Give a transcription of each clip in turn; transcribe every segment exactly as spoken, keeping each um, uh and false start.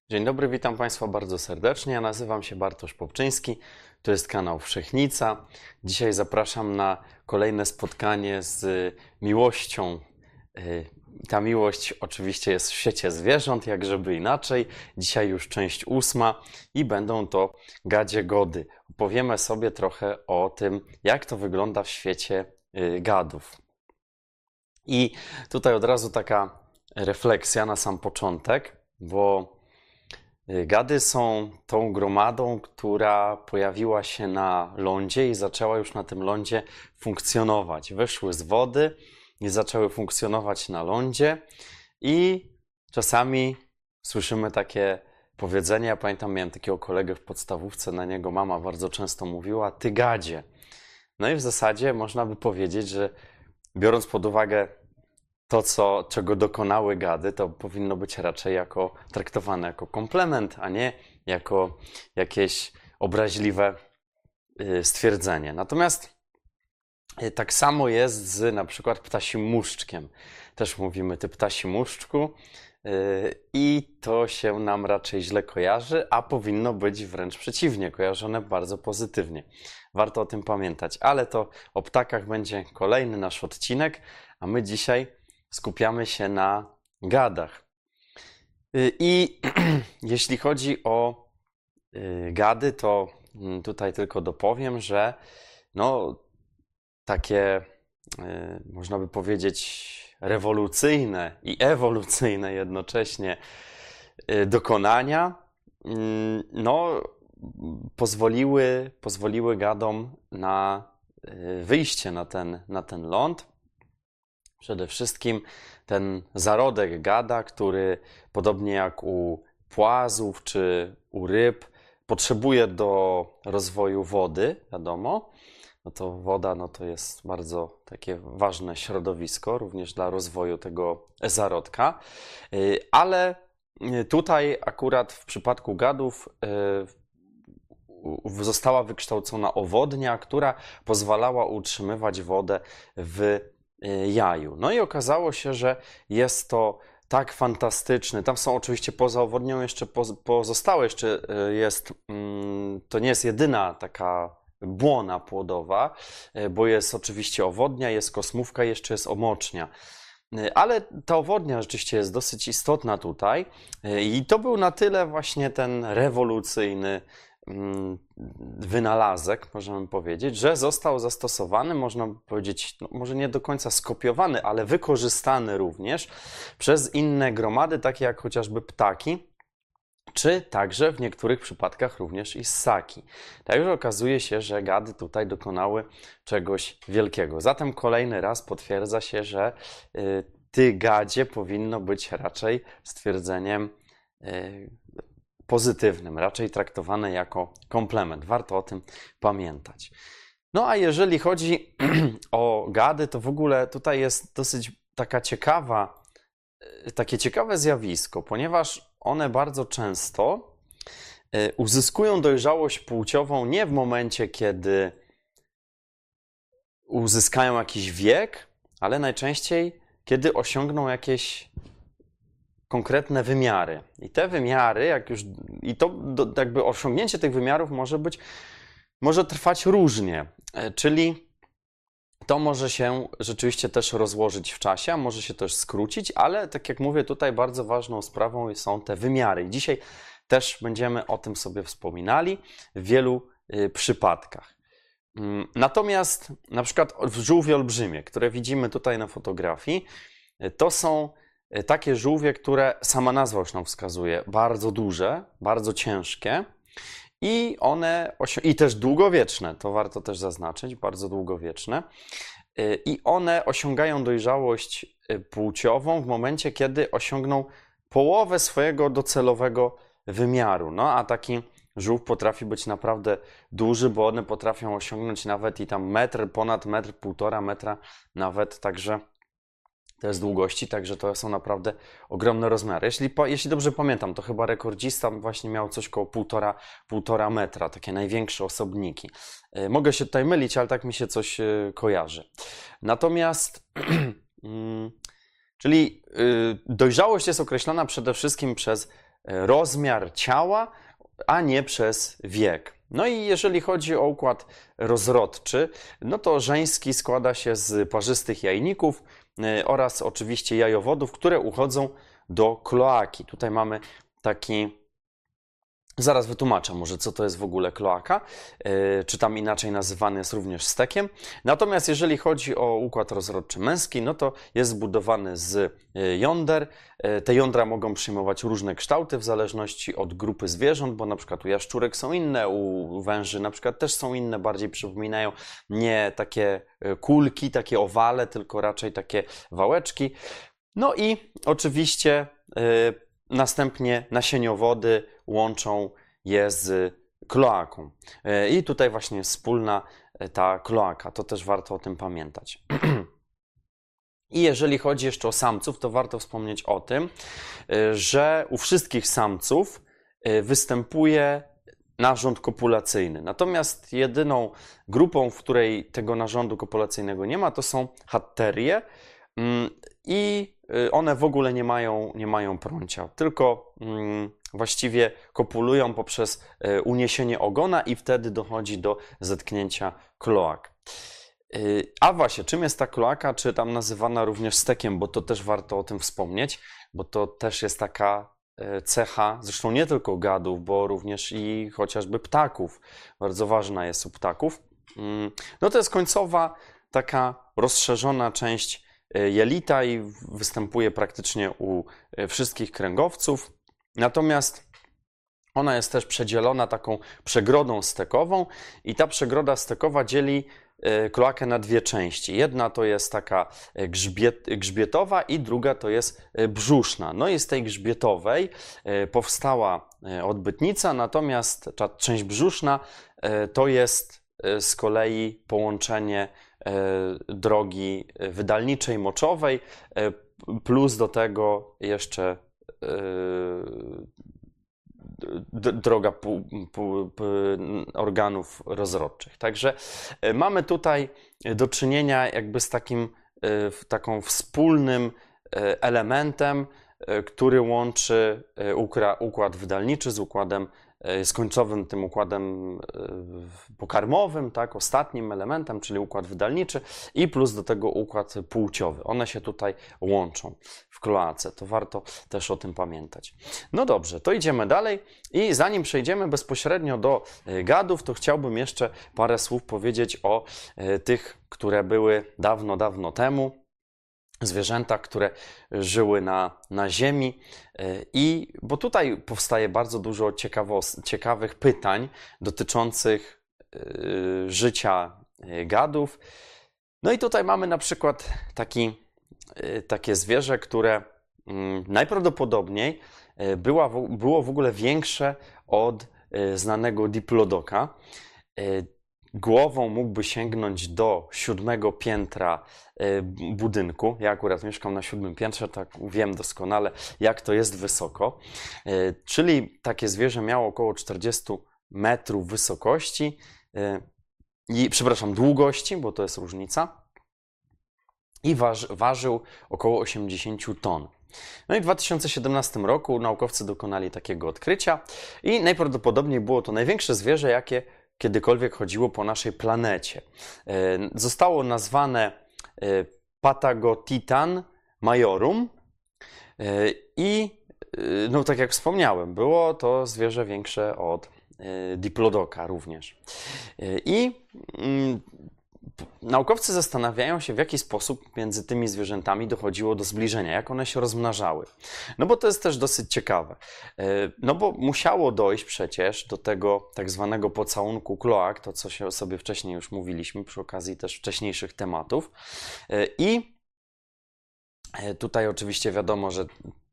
Dzień dobry, witam Państwa bardzo serdecznie. Ja nazywam się Bartosz Popczyński, to jest kanał Wszechnica. Dzisiaj zapraszam na kolejne spotkanie z miłością. Ta miłość oczywiście jest w świecie zwierząt, jak żeby inaczej. Dzisiaj już część ósma i będą to gadzie gody. Opowiemy sobie trochę o tym, jak to wygląda w świecie gadów. I tutaj od razu taka refleksja na sam początek, bo gady są tą gromadą, która pojawiła się na lądzie i zaczęła już na tym lądzie funkcjonować. Wyszły z wody i zaczęły funkcjonować na lądzie i czasami słyszymy takie powiedzenie. Ja pamiętam, miałem takiego kolegę w podstawówce, na niego mama bardzo często mówiła: ty gadzie. No i w zasadzie można by powiedzieć, że biorąc pod uwagę to, co, czego dokonały gady, to powinno być raczej jako traktowane jako komplement, a nie jako jakieś obraźliwe stwierdzenie. Natomiast tak samo jest z na przykład ptasim muszczkiem. Też mówimy ty ptasi muszczku i to się nam raczej źle kojarzy, a powinno być wręcz przeciwnie, kojarzone bardzo pozytywnie. Warto o tym pamiętać, ale to o ptakach będzie kolejny nasz odcinek, a my dzisiaj skupiamy się na gadach. I jeśli chodzi o gady, to tutaj tylko dopowiem, że no takie, można by powiedzieć, rewolucyjne i ewolucyjne jednocześnie dokonania no, pozwoliły, pozwoliły gadom na wyjście na ten, na ten ląd. Przede wszystkim ten zarodek gada, który podobnie jak u płazów czy u ryb potrzebuje do rozwoju wody, wiadomo. No to woda no to jest bardzo takie ważne środowisko również dla rozwoju tego zarodka. Ale tutaj akurat w przypadku gadów została wykształcona owodnia, która pozwalała utrzymywać wodę w jaju. No i okazało się, że jest to tak fantastyczny. Tam są oczywiście poza owodnią jeszcze pozostałe, jeszcze jest, to nie jest jedyna taka błona płodowa, bo jest oczywiście owodnia, jest kosmówka, jeszcze jest omocznia. Ale ta owodnia rzeczywiście jest dosyć istotna tutaj i to był na tyle właśnie ten rewolucyjny wynalazek, możemy powiedzieć, że został zastosowany, można powiedzieć, no może nie do końca skopiowany, ale wykorzystany również przez inne gromady, takie jak chociażby ptaki, czy także w niektórych przypadkach również i ssaki. Także okazuje się, że gady tutaj dokonały czegoś wielkiego. Zatem kolejny raz potwierdza się, że ty gadzie powinno być raczej stwierdzeniem pozytywnym, raczej traktowane jako komplement. Warto o tym pamiętać. No a jeżeli chodzi o gady, to w ogóle tutaj jest dosyć taka ciekawa, takie ciekawe zjawisko, ponieważ one bardzo często uzyskują dojrzałość płciową nie w momencie, kiedy uzyskają jakiś wiek, ale najczęściej, kiedy osiągną jakieś konkretne wymiary. I te wymiary, jak już, i to do, jakby osiągnięcie tych wymiarów może być, może trwać różnie, czyli to może się rzeczywiście też rozłożyć w czasie, a może się też skrócić, ale tak jak mówię, tutaj bardzo ważną sprawą są te wymiary. I dzisiaj też będziemy o tym sobie wspominali w wielu y, przypadkach. Natomiast na przykład żółwie olbrzymie, które widzimy tutaj na fotografii, to są takie żółwie, które sama nazwa już nam wskazuje, bardzo duże, bardzo ciężkie i one, i też długowieczne, to warto też zaznaczyć, bardzo długowieczne. I one osiągają dojrzałość płciową w momencie, kiedy osiągną połowę swojego docelowego wymiaru. No a taki żółw potrafi być naprawdę duży, bo one potrafią osiągnąć nawet i tam metr, ponad metr, półtora metra nawet, także to jest długości, także to są naprawdę ogromne rozmiary. Jeśli, jeśli dobrze pamiętam, to chyba rekordzista właśnie miał coś koło półtora, półtora metra, takie największe osobniki. Mogę się tutaj mylić, ale tak mi się coś kojarzy. Natomiast, czyli dojrzałość jest określona przede wszystkim przez rozmiar ciała, a nie przez wiek. No i jeżeli chodzi o układ rozrodczy, no to żeński składa się z parzystych jajników oraz oczywiście jajowodów, które uchodzą do kloaki. Tutaj mamy taki... Zaraz wytłumaczę może, co to jest w ogóle kloaka, czy tam inaczej nazywany jest również stekiem. Natomiast jeżeli chodzi o układ rozrodczy męski, no to jest zbudowany z jąder. Te jądra mogą przyjmować różne kształty w zależności od grupy zwierząt, bo na przykład u jaszczurek są inne, u węży na przykład też są inne, bardziej przypominają nie takie kulki, takie owale, tylko raczej takie wałeczki. No i oczywiście następnie nasieniowody łączą je z kloaką. I tutaj właśnie jest wspólna ta kloaka. To też warto o tym pamiętać. I jeżeli chodzi jeszcze o samców, to warto wspomnieć o tym, że u wszystkich samców występuje narząd kopulacyjny. Natomiast jedyną grupą, w której tego narządu kopulacyjnego nie ma, to są hatterie. I one w ogóle nie mają, nie mają prącia, tylko mm, właściwie kopulują poprzez uniesienie ogona i wtedy dochodzi do zetknięcia kloak. A właśnie, czym jest ta kloaka, czy tam nazywana również stekiem, bo to też warto o tym wspomnieć, bo to też jest taka cecha, zresztą nie tylko gadów, bo również i chociażby ptaków, bardzo ważna jest u ptaków. No to jest końcowa, taka rozszerzona część jelita i występuje praktycznie u wszystkich kręgowców. Natomiast ona jest też przedzielona taką przegrodą stekową i ta przegroda stekowa dzieli kloakę na dwie części. Jedna to jest taka grzbiet, grzbietowa i druga to jest brzuszna. No i z tej grzbietowej powstała odbytnica, natomiast ta część brzuszna to jest z kolei połączenie drogi wydalniczej, moczowej, plus do tego jeszcze droga organów rozrodczych. Także mamy tutaj do czynienia jakby z takim taką wspólnym elementem, który łączy układ wydalniczy z układem, z końcowym tym układem pokarmowym, tak, ostatnim elementem, czyli układ wydalniczy i plus do tego układ płciowy. One się tutaj łączą w kloace. To warto też o tym pamiętać. No dobrze, to idziemy dalej i zanim przejdziemy bezpośrednio do gadów, to chciałbym jeszcze parę słów powiedzieć o tych, które były dawno, dawno temu. Zwierzęta, które żyły na, na ziemi i bo tutaj powstaje bardzo dużo ciekawych pytań dotyczących y, życia gadów. No i tutaj mamy na przykład taki, y, takie zwierzę, które y, najprawdopodobniej była, było w ogóle większe od y, znanego diplodoka. Y, Głową mógłby sięgnąć do siódmego piętra budynku. Ja akurat mieszkam na siódmym piętrze, tak wiem doskonale, jak to jest wysoko. Czyli takie zwierzę miało około czterdzieści metrów wysokości i, przepraszam, długości, bo to jest różnica, i waży, ważył około osiemdziesiąt ton. No i w dwa tysiące siedemnastym roku naukowcy dokonali takiego odkrycia i najprawdopodobniej było to największe zwierzę, jakie kiedykolwiek chodziło po naszej planecie. Zostało nazwane Patagotitan majorum i, no tak jak wspomniałem, było to zwierzę większe od diplodoka również. I naukowcy zastanawiają się, w jaki sposób między tymi zwierzętami dochodziło do zbliżenia, jak one się rozmnażały. No bo to jest też dosyć ciekawe. No bo musiało dojść przecież do tego tak zwanego pocałunku kloak, to co się sobie wcześniej już mówiliśmy przy okazji też wcześniejszych tematów. I tutaj oczywiście wiadomo, że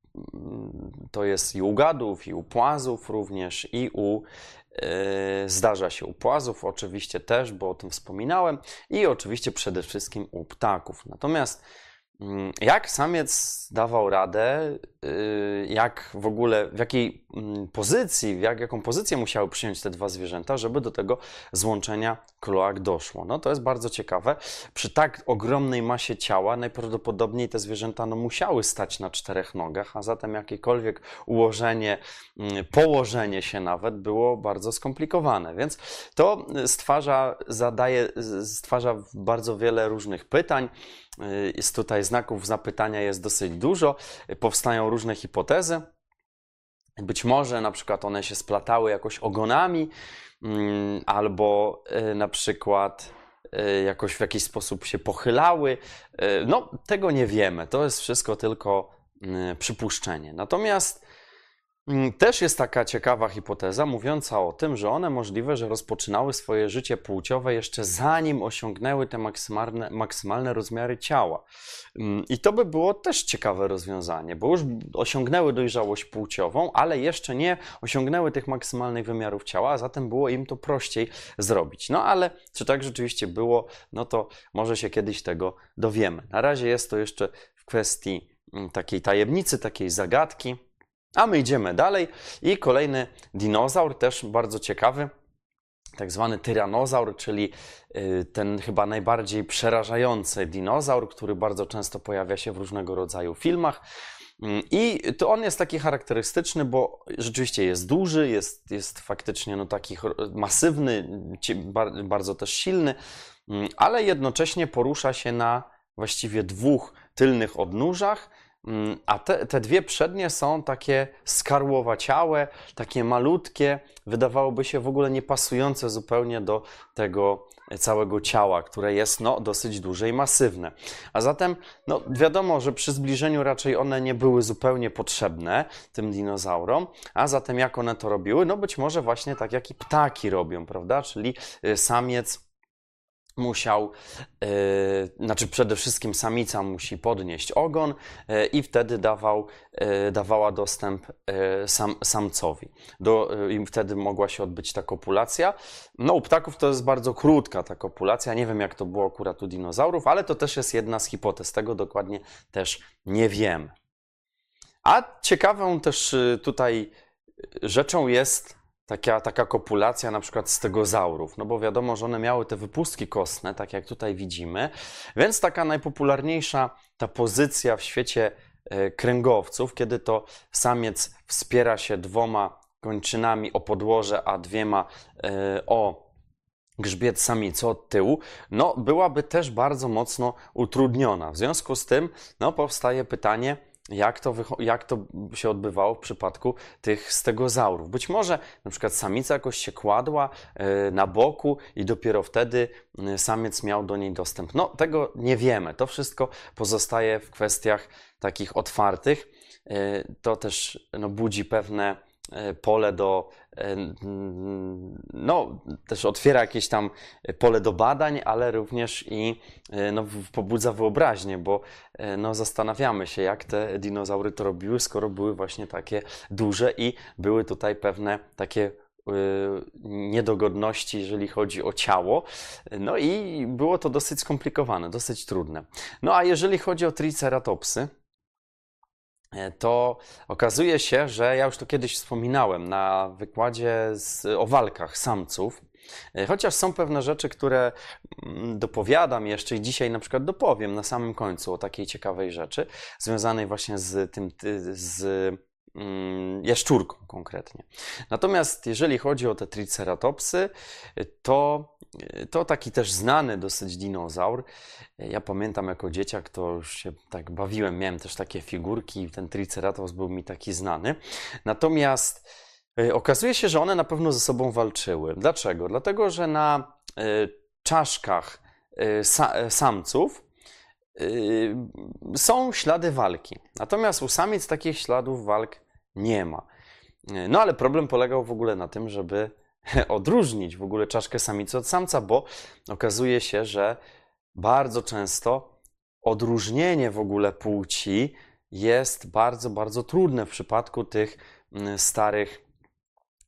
to jest i u gadów, i u płazów również, i u zdarza się u płazów oczywiście też, bo o tym wspominałem, i oczywiście przede wszystkim u ptaków. Natomiast Jak samiec dawał radę, jak w ogóle, w jakiej pozycji, w jak, jaką pozycję musiały przyjąć te dwa zwierzęta, żeby do tego złączenia kloak doszło. No to jest bardzo ciekawe. Przy tak ogromnej masie ciała najprawdopodobniej te zwierzęta no, musiały stać na czterech nogach, a zatem jakiekolwiek ułożenie, położenie się nawet było bardzo skomplikowane. Więc to stwarza, zadaje, stwarza bardzo wiele różnych pytań. Jest tutaj znaków zapytania jest dosyć dużo, powstają różne hipotezy. Być może na przykład one się splatały jakoś ogonami, albo na przykład jakoś w jakiś sposób się pochylały. No, tego nie wiemy, to jest wszystko tylko przypuszczenie. Natomiast też jest taka ciekawa hipoteza mówiąca o tym, że one możliwe, że rozpoczynały swoje życie płciowe jeszcze zanim osiągnęły te maksymalne, maksymalne rozmiary ciała. I to by było też ciekawe rozwiązanie, bo już osiągnęły dojrzałość płciową, ale jeszcze nie osiągnęły tych maksymalnych wymiarów ciała, a zatem było im to prościej zrobić. No ale czy tak rzeczywiście było, no to może się kiedyś tego dowiemy. Na razie jest to jeszcze w kwestii takiej tajemnicy, takiej zagadki. A my idziemy dalej i kolejny dinozaur, też bardzo ciekawy, tak zwany tyranozaur, czyli ten chyba najbardziej przerażający dinozaur, który bardzo często pojawia się w różnego rodzaju filmach. I to on jest taki charakterystyczny, bo rzeczywiście jest duży, jest, jest faktycznie no taki masywny, bardzo też silny, ale jednocześnie porusza się na właściwie dwóch tylnych odnóżach. A te, te dwie przednie są takie skarłowaciałe, takie malutkie, wydawałoby się w ogóle nie pasujące zupełnie do tego całego ciała, które jest no, dosyć duże i masywne. A zatem no, wiadomo, że przy zbliżeniu raczej one nie były zupełnie potrzebne tym dinozaurom, a zatem jak one to robiły? No być może właśnie tak jak i ptaki robią, prawda? Czyli samiec musiał, yy, znaczy przede wszystkim samica musi podnieść ogon yy, i wtedy dawał, yy, dawała dostęp yy, sam, samcowi. Do, yy, I wtedy mogła się odbyć ta kopulacja. No u ptaków to jest bardzo krótka ta kopulacja, nie wiem jak to było akurat u dinozaurów, ale to też jest jedna z hipotez, tego dokładnie też nie wiemy. A ciekawą też tutaj rzeczą jest Taka, taka kopulacja na przykład stegozaurów, no bo wiadomo, że one miały te wypustki kostne, tak jak tutaj widzimy, więc taka najpopularniejsza ta pozycja w świecie kręgowców, kiedy to samiec wspiera się dwoma kończynami o podłoże, a dwiema o grzbiet samicy od tyłu, no byłaby też bardzo mocno utrudniona. W związku z tym no, powstaje pytanie, Jak to, jak to się odbywało w przypadku tych stegozaurów. Być może na przykład samica jakoś się kładła na boku i dopiero wtedy samiec miał do niej dostęp. No tego nie wiemy. To wszystko pozostaje w kwestiach takich otwartych. To też no, budzi pewne pole do, no też otwiera jakieś tam pole do badań, ale również i no, pobudza wyobraźnię, bo no, zastanawiamy się, jak te dinozaury to robiły, skoro były właśnie takie duże i były tutaj pewne takie niedogodności, jeżeli chodzi o ciało. No i było to dosyć skomplikowane, dosyć trudne. No a jeżeli chodzi o triceratopsy, to okazuje się, że ja już to kiedyś wspominałem na wykładzie z, o walkach samców, chociaż są pewne rzeczy, które dopowiadam jeszcze i dzisiaj na przykład dopowiem na samym końcu o takiej ciekawej rzeczy, związanej właśnie z tym, z jaszczurką konkretnie. Natomiast jeżeli chodzi o te triceratopsy, to, to taki też znany dosyć dinozaur. Ja pamiętam jako dzieciak, to już się tak bawiłem, miałem też takie figurki i ten triceratops był mi taki znany. Natomiast okazuje się, że one na pewno ze sobą walczyły. Dlaczego? Dlatego, że na czaszkach samców są ślady walki. Natomiast u samic takich śladów walk nie ma. No ale problem polegał w ogóle na tym, żeby odróżnić w ogóle czaszkę samicy od samca, bo okazuje się, że bardzo często odróżnienie w ogóle płci jest bardzo, bardzo trudne w przypadku tych starych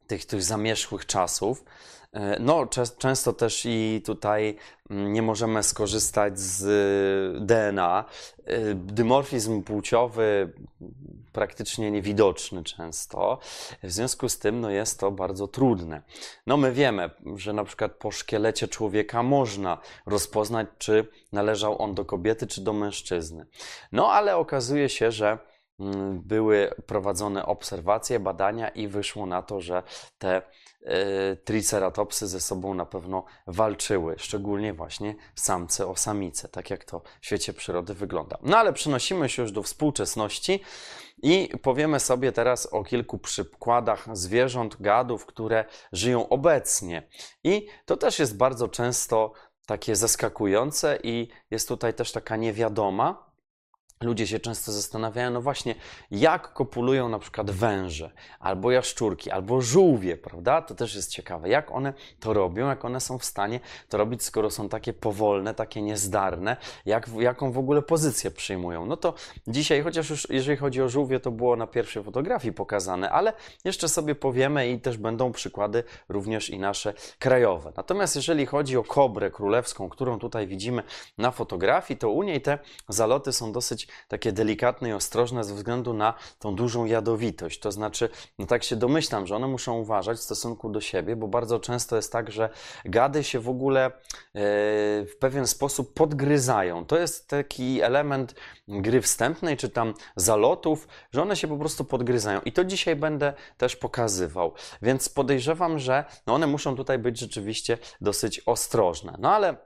tych, tych zamierzchłych czasów. No, często też i tutaj nie możemy skorzystać z D N A. Dymorfizm płciowy praktycznie niewidoczny często. W związku z tym no, jest to bardzo trudne. No my wiemy, że na przykład po szkielecie człowieka można rozpoznać, czy należał on do kobiety, czy do mężczyzny. No ale okazuje się, że były prowadzone obserwacje, badania i wyszło na to, że te y, triceratopsy ze sobą na pewno walczyły, szczególnie właśnie samce o samice, tak jak to w świecie przyrody wygląda. No ale przenosimy się już do współczesności i powiemy sobie teraz o kilku przykładach zwierząt, gadów, które żyją obecnie. I to też jest bardzo często takie zaskakujące i jest tutaj też taka niewiadoma. Ludzie się często zastanawiają, no właśnie, jak kopulują na przykład węże, albo jaszczurki, albo żółwie, prawda? To też jest ciekawe, jak one to robią, jak one są w stanie to robić, skoro są takie powolne, takie niezdarne, jak, jaką w ogóle pozycję przyjmują. No to dzisiaj, chociaż już jeżeli chodzi o żółwie, to było na pierwszej fotografii pokazane, ale jeszcze sobie powiemy i też będą przykłady również i nasze krajowe. Natomiast jeżeli chodzi o kobrę królewską, którą tutaj widzimy na fotografii, to u niej te zaloty są dosyć takie delikatne i ostrożne ze względu na tą dużą jadowitość. To znaczy, no tak się domyślam, że one muszą uważać w stosunku do siebie, bo bardzo często jest tak, że gady się w ogóle e, w pewien sposób podgryzają. To jest taki element gry wstępnej, czy tam zalotów, że one się po prostu podgryzają. I to dzisiaj będę też pokazywał. Więc podejrzewam, że no one muszą tutaj być rzeczywiście dosyć ostrożne. No ale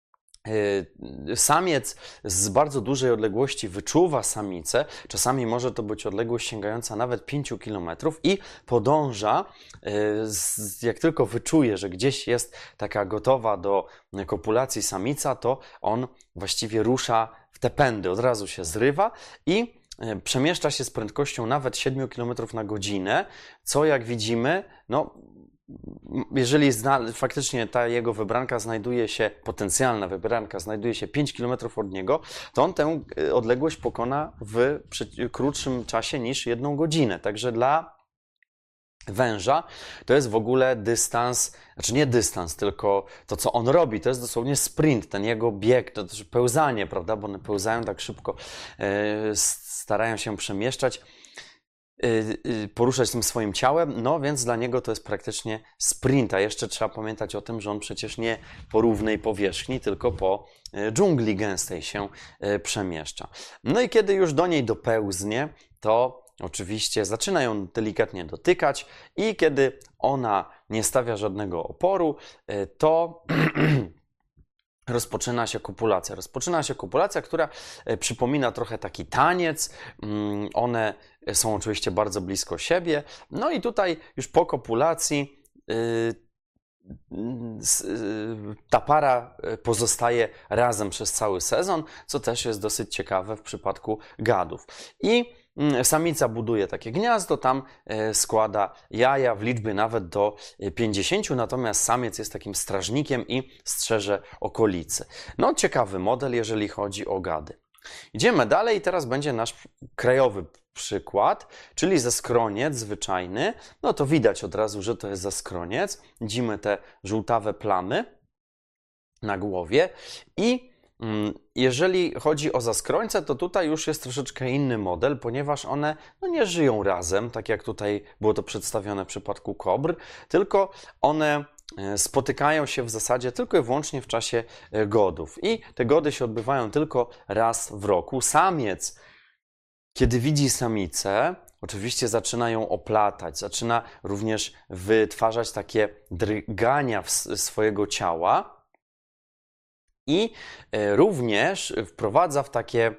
samiec z bardzo dużej odległości wyczuwa samicę, czasami może to być odległość sięgająca nawet pięciu kilometrów i podąża, jak tylko wyczuje, że gdzieś jest taka gotowa do kopulacji samica, to on właściwie rusza w te pędy, od razu się zrywa i przemieszcza się z prędkością nawet siedmiu kilometrów na godzinę, co jak widzimy, no jeżeli faktycznie ta jego wybranka znajduje się, potencjalna wybranka znajduje się pięć kilometrów od niego, to on tę odległość pokona w krótszym czasie niż jedną godzinę. Także dla węża to jest w ogóle dystans, znaczy nie dystans, tylko to, co on robi, to jest dosłownie sprint, ten jego bieg, to też pełzanie, prawda, bo one pełzają tak szybko, starają się przemieszczać, poruszać tym swoim ciałem, no więc dla niego to jest praktycznie sprint, a jeszcze trzeba pamiętać o tym, że on przecież nie po równej powierzchni, tylko po dżungli gęstej się przemieszcza. No i kiedy już do niej dopełznie, to oczywiście zaczyna ją delikatnie dotykać i kiedy ona nie stawia żadnego oporu, to rozpoczyna się kopulacja. Rozpoczyna się kopulacja, która przypomina trochę taki taniec. One są oczywiście bardzo blisko siebie. No i tutaj już po kopulacji ta para pozostaje razem przez cały sezon, co też jest dosyć ciekawe w przypadku gadów. I samica buduje takie gniazdo, tam składa jaja w liczbie nawet do pięćdziesięciu, natomiast samiec jest takim strażnikiem i strzeże okolicy. No ciekawy model, jeżeli chodzi o gady. Idziemy dalej i teraz będzie nasz krajowy przykład, czyli zaskroniec zwyczajny. No to widać od razu, że to jest zaskroniec. Widzimy te żółtawe plamy na głowie i jeżeli chodzi o zaskrońce, to tutaj już jest troszeczkę inny model, ponieważ one no, nie żyją razem, tak jak tutaj było to przedstawione w przypadku kobr, tylko one spotykają się w zasadzie tylko i wyłącznie w czasie godów. I te gody się odbywają tylko raz w roku. Samiec, kiedy widzi samicę, oczywiście zaczyna ją oplatać, zaczyna również wytwarzać takie drgania swojego ciała, i również wprowadza w takie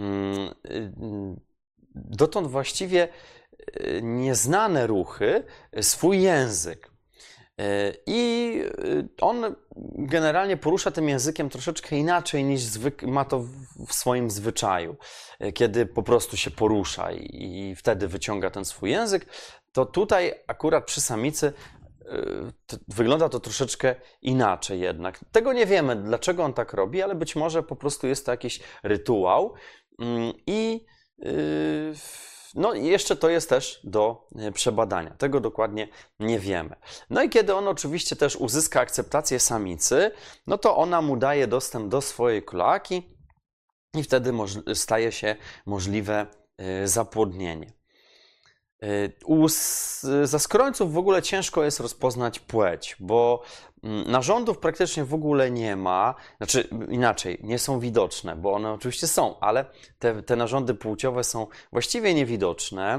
dotąd właściwie nieznane ruchy swój język. I on generalnie porusza tym językiem troszeczkę inaczej niż zwyk- ma to w swoim zwyczaju. Kiedy po prostu się porusza i wtedy wyciąga ten swój język, to tutaj akurat przy samicy to wygląda to troszeczkę inaczej jednak. Tego nie wiemy, dlaczego on tak robi, ale być może po prostu jest to jakiś rytuał i No i jeszcze to jest też do przebadania. Tego dokładnie nie wiemy. No i kiedy on oczywiście też uzyska akceptację samicy, no to ona mu daje dostęp do swojej kloaki i wtedy staje się możliwe zapłodnienie. U zaskrońców w ogóle ciężko jest rozpoznać płeć, bo narządów praktycznie w ogóle nie ma, znaczy inaczej, nie są widoczne, bo one oczywiście są, ale te, te narządy płciowe są właściwie niewidoczne.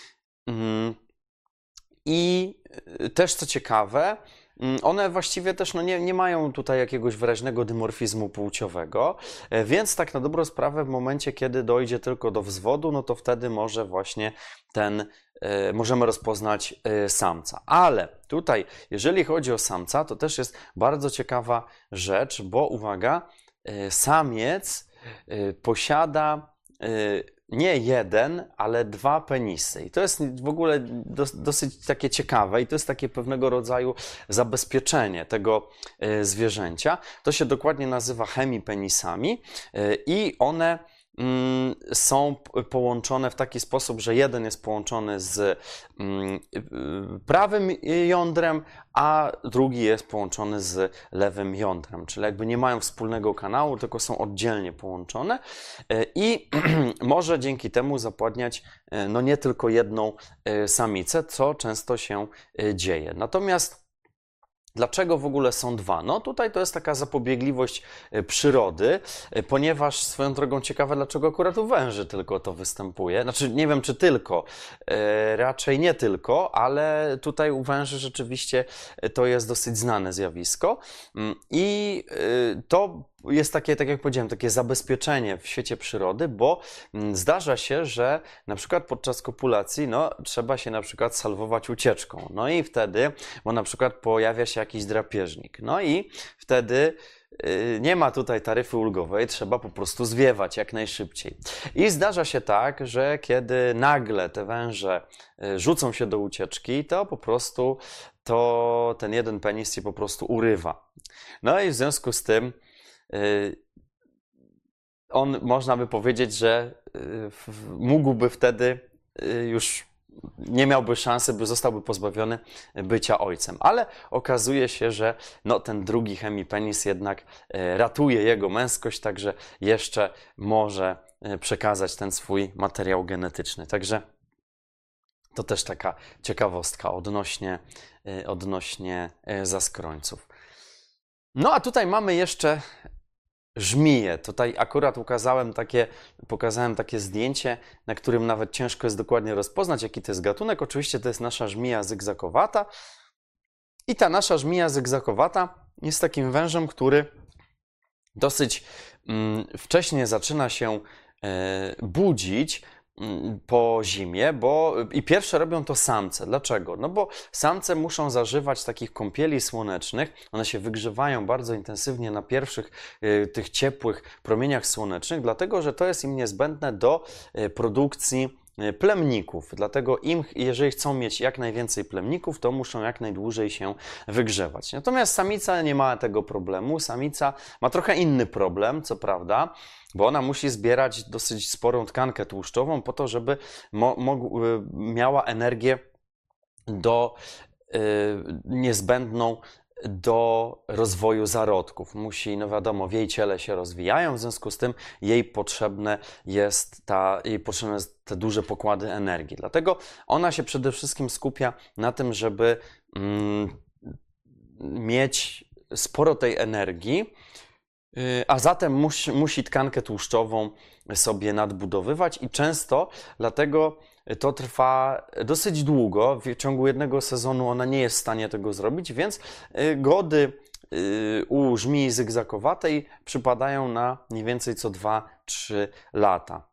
I też co ciekawe, one właściwie też no nie, nie mają tutaj jakiegoś wyraźnego dymorfizmu płciowego, więc tak na dobrą sprawę w momencie, kiedy dojdzie tylko do wzwodu, no to wtedy może właśnie ten, e, możemy rozpoznać e, samca. Ale tutaj, jeżeli chodzi o samca, to też jest bardzo ciekawa rzecz, bo uwaga, e, samiec e, posiada e, nie jeden, ale dwa penisy. I to jest w ogóle dos, dosyć takie ciekawe i to jest takie pewnego rodzaju zabezpieczenie tego y, zwierzęcia. To się dokładnie nazywa hemipenisami y, i one y, są połączone w taki sposób, że jeden jest połączony z y, y, prawym jądrem, a drugi jest połączony z lewym jądrem, czyli jakby nie mają wspólnego kanału, tylko są oddzielnie połączone i może dzięki temu zapładniać no nie tylko jedną samicę, co często się dzieje. Natomiast dlaczego w ogóle są dwa? No tutaj to jest taka zapobiegliwość przyrody, ponieważ swoją drogą ciekawe, dlaczego akurat u węży tylko to występuje. Znaczy nie wiem, czy tylko, raczej nie tylko, ale tutaj u węży rzeczywiście to jest dosyć znane zjawisko i to jest takie, tak jak powiedziałem, takie zabezpieczenie w świecie przyrody, bo zdarza się, że na przykład podczas kopulacji no, trzeba się na przykład salwować ucieczką. No i wtedy, bo na przykład pojawia się jakiś drapieżnik. No i wtedy nie ma tutaj taryfy ulgowej, trzeba po prostu zwiewać jak najszybciej. I zdarza się tak, że kiedy nagle te węże rzucą się do ucieczki, to po prostu to ten jeden penis się po prostu urywa. No i w związku z tym on, można by powiedzieć, że mógłby wtedy już nie miałby szansy, by zostałby pozbawiony bycia ojcem. Ale okazuje się, że no, ten drugi hemipenis jednak ratuje jego męskość, także jeszcze może przekazać ten swój materiał genetyczny. Także to też taka ciekawostka odnośnie, odnośnie zaskrońców. No a tutaj mamy jeszcze żmije. Tutaj akurat ukazałem takie, pokazałem takie zdjęcie, na którym nawet ciężko jest dokładnie rozpoznać, jaki to jest gatunek. Oczywiście to jest nasza żmija zygzakowata. I ta nasza żmija zygzakowata jest takim wężem, który dosyć mm, wcześnie zaczyna się e, budzić po zimie, bo i pierwsze robią to samce. Dlaczego? No bo samce muszą zażywać takich kąpieli słonecznych, one się wygrzewają bardzo intensywnie na pierwszych y, tych ciepłych promieniach słonecznych, dlatego że to jest im niezbędne do y, produkcji plemników. Dlatego im, jeżeli chcą mieć jak najwięcej plemników, to muszą jak najdłużej się wygrzewać. Natomiast samica nie ma tego problemu. Samica ma trochę inny problem, co prawda, bo ona musi zbierać dosyć sporą tkankę tłuszczową po to, żeby mo, mo, miała energię do y, niezbędną do rozwoju zarodków. Musi, no wiadomo, w jej ciele się rozwijają, w związku z tym jej potrzebne jest ta, jej potrzebne jest te duże pokłady energii. Dlatego ona się przede wszystkim skupia na tym, żeby mm, mieć sporo tej energii, a zatem musi, musi tkankę tłuszczową sobie nadbudowywać i często dlatego to trwa dosyć długo. W ciągu jednego sezonu ona nie jest w stanie tego zrobić, więc gody u żmii zygzakowatej przypadają na mniej więcej co dwa trzy lata.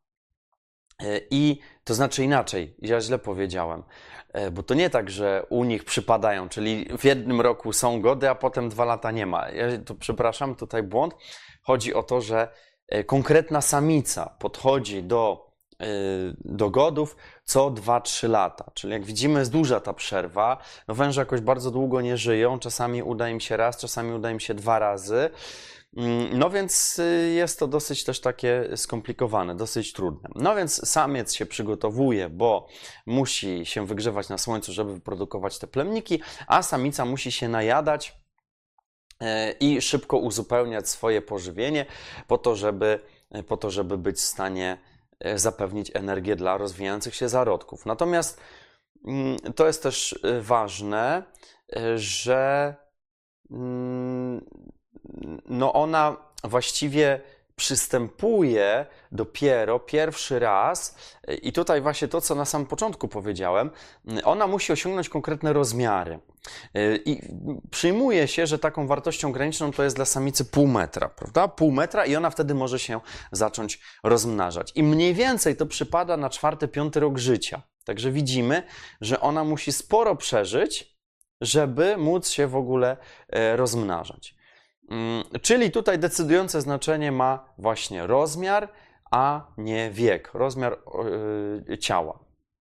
I to znaczy inaczej, ja źle powiedziałem, bo to nie tak, że u nich przypadają, czyli w jednym roku są gody, a potem dwa lata nie ma. Ja to przepraszam, tutaj błąd. Chodzi o to, że konkretna samica podchodzi do, do godów co dwa trzy lata. Czyli jak widzimy, jest duża ta przerwa. No węże jakoś bardzo długo nie żyją, czasami uda im się raz, czasami uda im się dwa razy. No więc jest to dosyć też takie skomplikowane, dosyć trudne. No więc samiec się przygotowuje, bo musi się wygrzewać na słońcu, żeby wyprodukować te plemniki, a samica musi się najadać i szybko uzupełniać swoje pożywienie po to, żeby, po to, żeby być w stanie zapewnić energię dla rozwijających się zarodków. Natomiast to jest też ważne, że no ona właściwie przystępuje dopiero pierwszy raz i tutaj właśnie to, co na samym początku powiedziałem, ona musi osiągnąć konkretne rozmiary. I przyjmuje się, że taką wartością graniczną to jest dla samicy pół metra, prawda? Pół metra i ona wtedy może się zacząć rozmnażać. I mniej więcej to przypada na czwarty, piąty rok życia. Także widzimy, że ona musi sporo przeżyć, żeby móc się w ogóle rozmnażać. Czyli tutaj decydujące znaczenie ma właśnie rozmiar, a nie wiek, rozmiar ciała.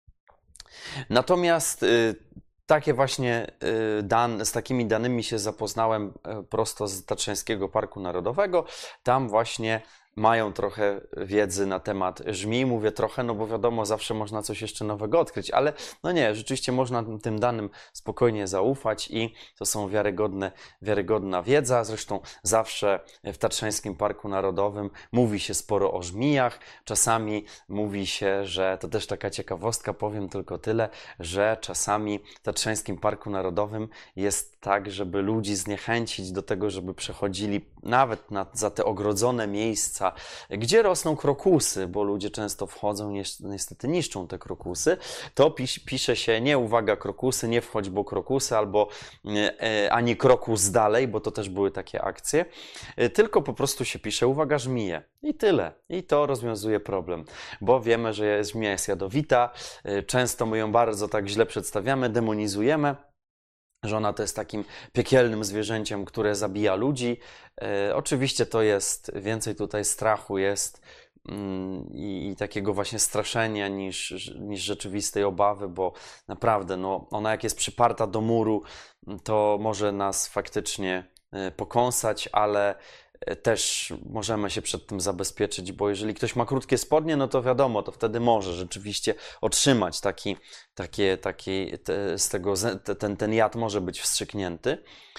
Natomiast takie właśnie dan, z takimi danymi się zapoznałem prosto z Tatrzańskiego Parku Narodowego. Tam właśnie mają trochę wiedzy na temat żmij. Mówię trochę, no bo wiadomo, zawsze można coś jeszcze nowego odkryć, ale no nie, rzeczywiście można tym danym spokojnie zaufać i to są wiarygodne, wiarygodna wiedza. Zresztą zawsze w Tatrzańskim Parku Narodowym mówi się sporo o żmijach. Czasami mówi się, że to też taka ciekawostka, powiem tylko tyle, że czasami w Tatrzańskim Parku Narodowym jest tak, żeby ludzi zniechęcić do tego, żeby przechodzili nawet na, za te ogrodzone miejsca, gdzie rosną krokusy, bo ludzie często wchodzą i niestety niszczą te krokusy, to pis, pisze się nie uwaga krokusy, nie wchodź, bo krokusy, albo e, ani krokus dalej, bo to też były takie akcje, e, tylko po prostu się pisze uwaga żmije i tyle. I to rozwiązuje problem, bo wiemy, że żmija jest jadowita, e, często my ją bardzo tak źle przedstawiamy, demonizujemy, że ona to jest takim piekielnym zwierzęciem, które zabija ludzi. E, oczywiście to jest, więcej tutaj strachu jest mm, i, i takiego właśnie straszenia niż, niż rzeczywistej obawy, bo naprawdę no, ona jak jest przyparta do muru, to może nas faktycznie e, pokąsać, ale też możemy się przed tym zabezpieczyć, bo jeżeli ktoś ma krótkie spodnie, no to wiadomo, to wtedy może rzeczywiście otrzymać taki, takie, taki, te, z tego, ten, ten jad może być wstrzyknięty.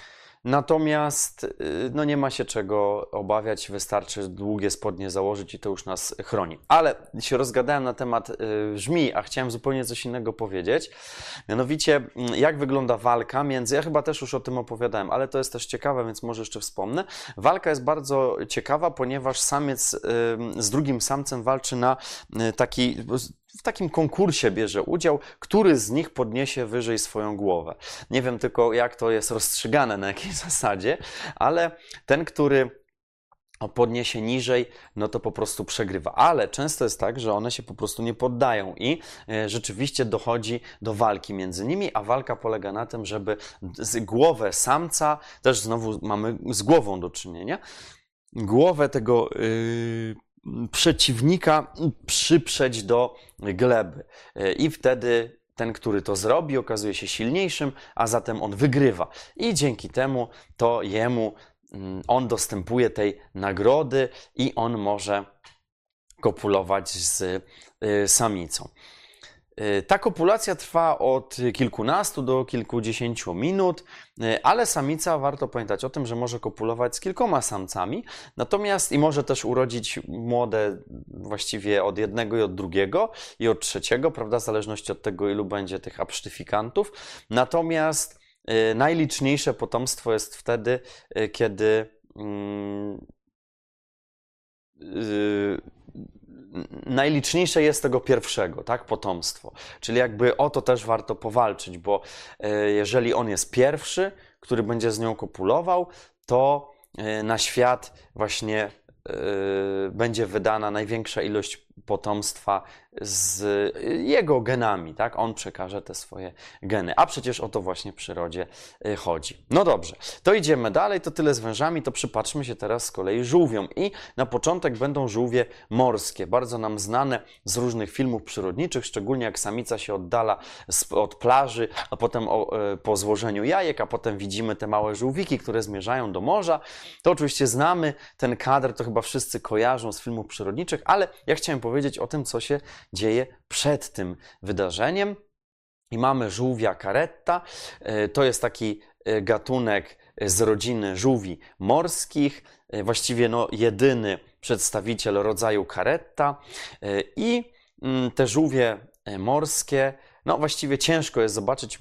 Natomiast no nie ma się czego obawiać, wystarczy długie spodnie założyć i to już nas chroni. Ale się rozgadałem na temat żmij, a chciałem zupełnie coś innego powiedzieć. Mianowicie, jak wygląda walka między, ja chyba też już o tym opowiadałem, ale to jest też ciekawe, więc może jeszcze wspomnę. Walka jest bardzo ciekawa, ponieważ samiec z drugim samcem walczy na taki... w takim konkursie bierze udział, który z nich podniesie wyżej swoją głowę. Nie wiem tylko, jak to jest rozstrzygane, na jakiej zasadzie, ale ten, który podniesie niżej, no to po prostu przegrywa. Ale często jest tak, że one się po prostu nie poddają i rzeczywiście dochodzi do walki między nimi, a walka polega na tym, żeby z głowę samca, też znowu mamy z głową do czynienia, głowę tego yy, przeciwnika przyprzeć do gleby. I wtedy ten, który to zrobi, okazuje się silniejszym, a zatem on wygrywa. I dzięki temu to jemu on dostępuje tej nagrody i on może kopulować z samicą. Ta kopulacja trwa od kilkunastu do kilkudziesięciu minut, ale samica, warto pamiętać o tym, że może kopulować z kilkoma samcami, natomiast i może też urodzić młode właściwie od jednego i od drugiego i od trzeciego, prawda, w zależności od tego, ilu będzie tych absztyfikantów. Natomiast y, najliczniejsze potomstwo jest wtedy, y, kiedy mm, y, najliczniejsze jest tego pierwszego, tak, potomstwo. Czyli jakby o to też warto powalczyć, bo jeżeli on jest pierwszy, który będzie z nią kopulował, to na świat właśnie będzie wydana największa ilość potomstwa z jego genami, tak? On przekaże te swoje geny, a przecież o to właśnie w przyrodzie chodzi. No dobrze, to idziemy dalej, to tyle z wężami, to przypatrzmy się teraz z kolei żółwiom i na początek będą żółwie morskie, bardzo nam znane z różnych filmów przyrodniczych, szczególnie jak samica się oddala od plaży, a potem o, po złożeniu jajek, a potem widzimy te małe żółwiki, które zmierzają do morza. To oczywiście znamy ten kadr, to chyba wszyscy kojarzą z filmów przyrodniczych, ale ja chciałem powiedzieć o tym, co się dzieje przed tym wydarzeniem. I mamy żółwia caretta. To jest taki gatunek z rodziny żółwi morskich, właściwie no jedyny przedstawiciel rodzaju caretta. I te żółwie morskie, no właściwie ciężko jest zobaczyć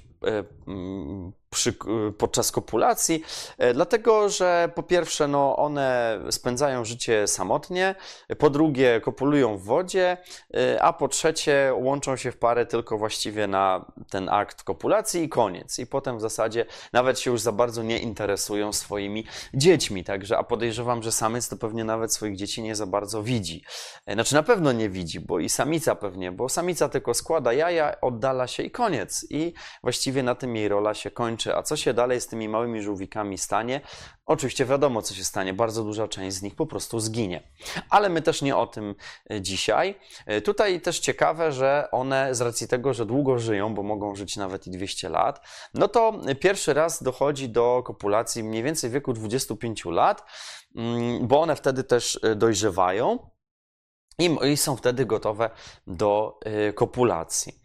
Przy, podczas kopulacji, dlatego że po pierwsze no, one spędzają życie samotnie, po drugie kopulują w wodzie, a po trzecie łączą się w parę tylko właściwie na ten akt kopulacji i koniec. I potem w zasadzie nawet się już za bardzo nie interesują swoimi dziećmi, także a podejrzewam, że samiec to pewnie nawet swoich dzieci nie za bardzo widzi. Znaczy na pewno nie widzi, bo i samica pewnie, bo samica tylko składa jaja, oddala się i koniec. I właściwie na tym jej rola się kończy. A co się dalej z tymi małymi żółwikami stanie? Oczywiście wiadomo, co się stanie. Bardzo duża część z nich po prostu zginie. Ale my też nie o tym dzisiaj. Tutaj też ciekawe, że one z racji tego, że długo żyją, bo mogą żyć nawet i dwieście lat, no to pierwszy raz dochodzi do kopulacji mniej więcej w wieku dwudziestu pięciu lat, bo one wtedy też dojrzewają i są wtedy gotowe do kopulacji.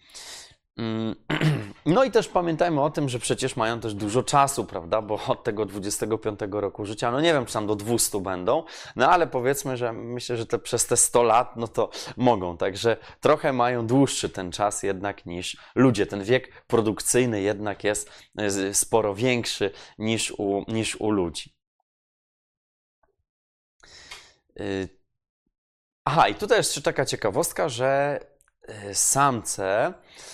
No i też pamiętajmy o tym, że przecież mają też dużo czasu, prawda, bo od tego dwudziestego piątego roku życia, no nie wiem, czy tam do dwustu będą, no ale powiedzmy, że myślę, że te, przez te sto lat, no to mogą, także trochę mają dłuższy ten czas jednak niż ludzie. Ten wiek produkcyjny jednak jest sporo większy niż u, niż u ludzi. Aha, i tutaj jeszcze taka ciekawostka, że samce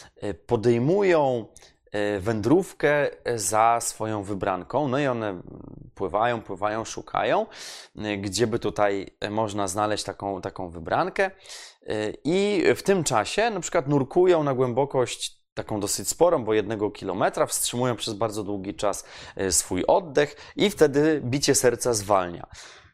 podejmują wędrówkę za swoją wybranką, no i one pływają, pływają, szukają, gdzie by tutaj można znaleźć taką, taką wybrankę i w tym czasie na przykład nurkują na głębokość taką dosyć sporą, bo jednego kilometra, wstrzymują przez bardzo długi czas swój oddech i wtedy bicie serca zwalnia.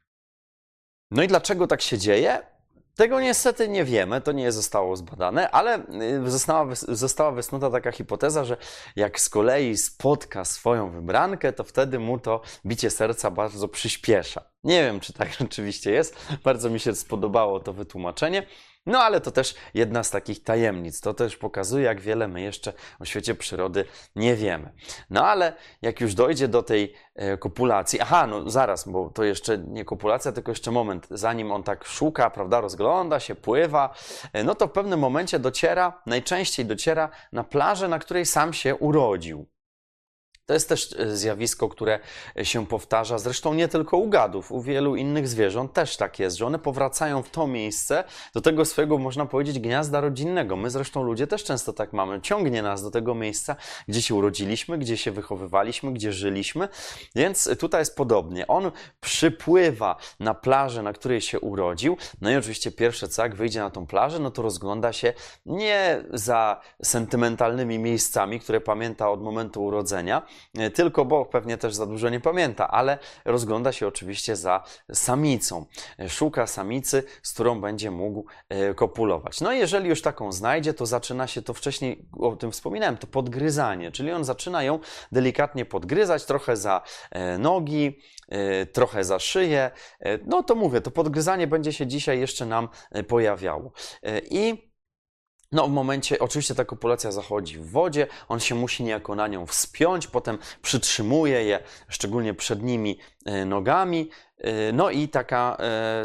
No i dlaczego tak się dzieje? Tego niestety nie wiemy, to nie zostało zbadane, ale została, została wysnuta taka hipoteza, że jak z kolei spotka swoją wybrankę, to wtedy mu to bicie serca bardzo przyspiesza. Nie wiem, czy tak rzeczywiście jest, bardzo mi się spodobało to wytłumaczenie. No ale to też jedna z takich tajemnic. To też pokazuje, jak wiele my jeszcze o świecie przyrody nie wiemy. No ale jak już dojdzie do tej kopulacji, aha, no zaraz, bo to jeszcze nie kopulacja, tylko jeszcze moment, zanim on tak szuka, prawda, rozgląda się, pływa, no to w pewnym momencie dociera, najczęściej dociera na plażę, na której sam się urodził. To jest też zjawisko, które się powtarza, zresztą nie tylko u gadów, u wielu innych zwierząt też tak jest, że one powracają w to miejsce, do tego swojego, można powiedzieć, gniazda rodzinnego. My zresztą ludzie też często tak mamy, ciągnie nas do tego miejsca, gdzie się urodziliśmy, gdzie się wychowywaliśmy, gdzie żyliśmy, więc tutaj jest podobnie. On przypływa na plażę, na której się urodził, no i oczywiście pierwsze co, jak wyjdzie na tą plażę, no to rozgląda się nie za sentymentalnymi miejscami, które pamięta od momentu urodzenia, tylko, bo pewnie też za dużo nie pamięta, ale rozgląda się oczywiście za samicą. Szuka samicy, z którą będzie mógł kopulować. No i jeżeli już taką znajdzie, to zaczyna się to, wcześniej o tym wspominałem, to podgryzanie, czyli on zaczyna ją delikatnie podgryzać, trochę za nogi, trochę za szyję. No to mówię, to podgryzanie będzie się dzisiaj jeszcze nam pojawiało. I no w momencie, oczywiście ta kopulacja zachodzi w wodzie, on się musi niejako na nią wspiąć, potem przytrzymuje je, szczególnie przednimi nogami, no i taka,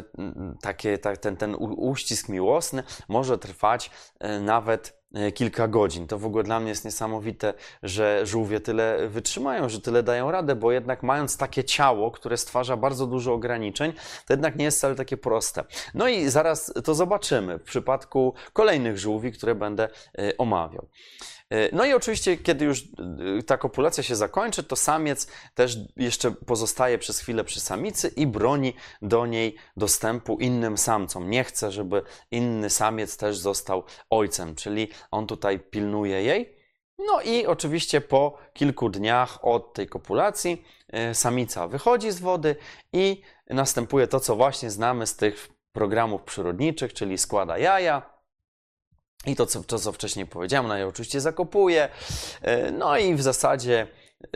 takie, ten, ten uścisk miłosny może trwać nawet kilka godzin. To w ogóle dla mnie jest niesamowite, że żółwie tyle wytrzymają, że tyle dają radę, bo jednak mając takie ciało, które stwarza bardzo dużo ograniczeń, to jednak nie jest wcale takie proste. No i zaraz to zobaczymy w przypadku kolejnych żółwi, które będę omawiał. No i oczywiście, kiedy już ta kopulacja się zakończy, to samiec też jeszcze pozostaje przez chwilę przy samicy i broni do niej dostępu innym samcom. Nie chce, żeby inny samiec też został ojcem, czyli on tutaj pilnuje jej. No i oczywiście po kilku dniach od tej kopulacji samica wychodzi z wody i następuje to, co właśnie znamy z tych programów przyrodniczych, czyli składa jaja. I to, co, to, co wcześniej powiedziałem, ona je oczywiście zakopuje. No i w zasadzie,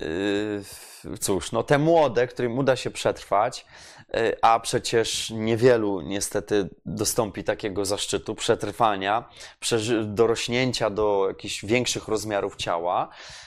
cóż, no te młode, którym uda się przetrwać, a przecież niewielu niestety dostąpi takiego zaszczytu przetrwania, dorośnięcia do jakichś większych rozmiarów ciała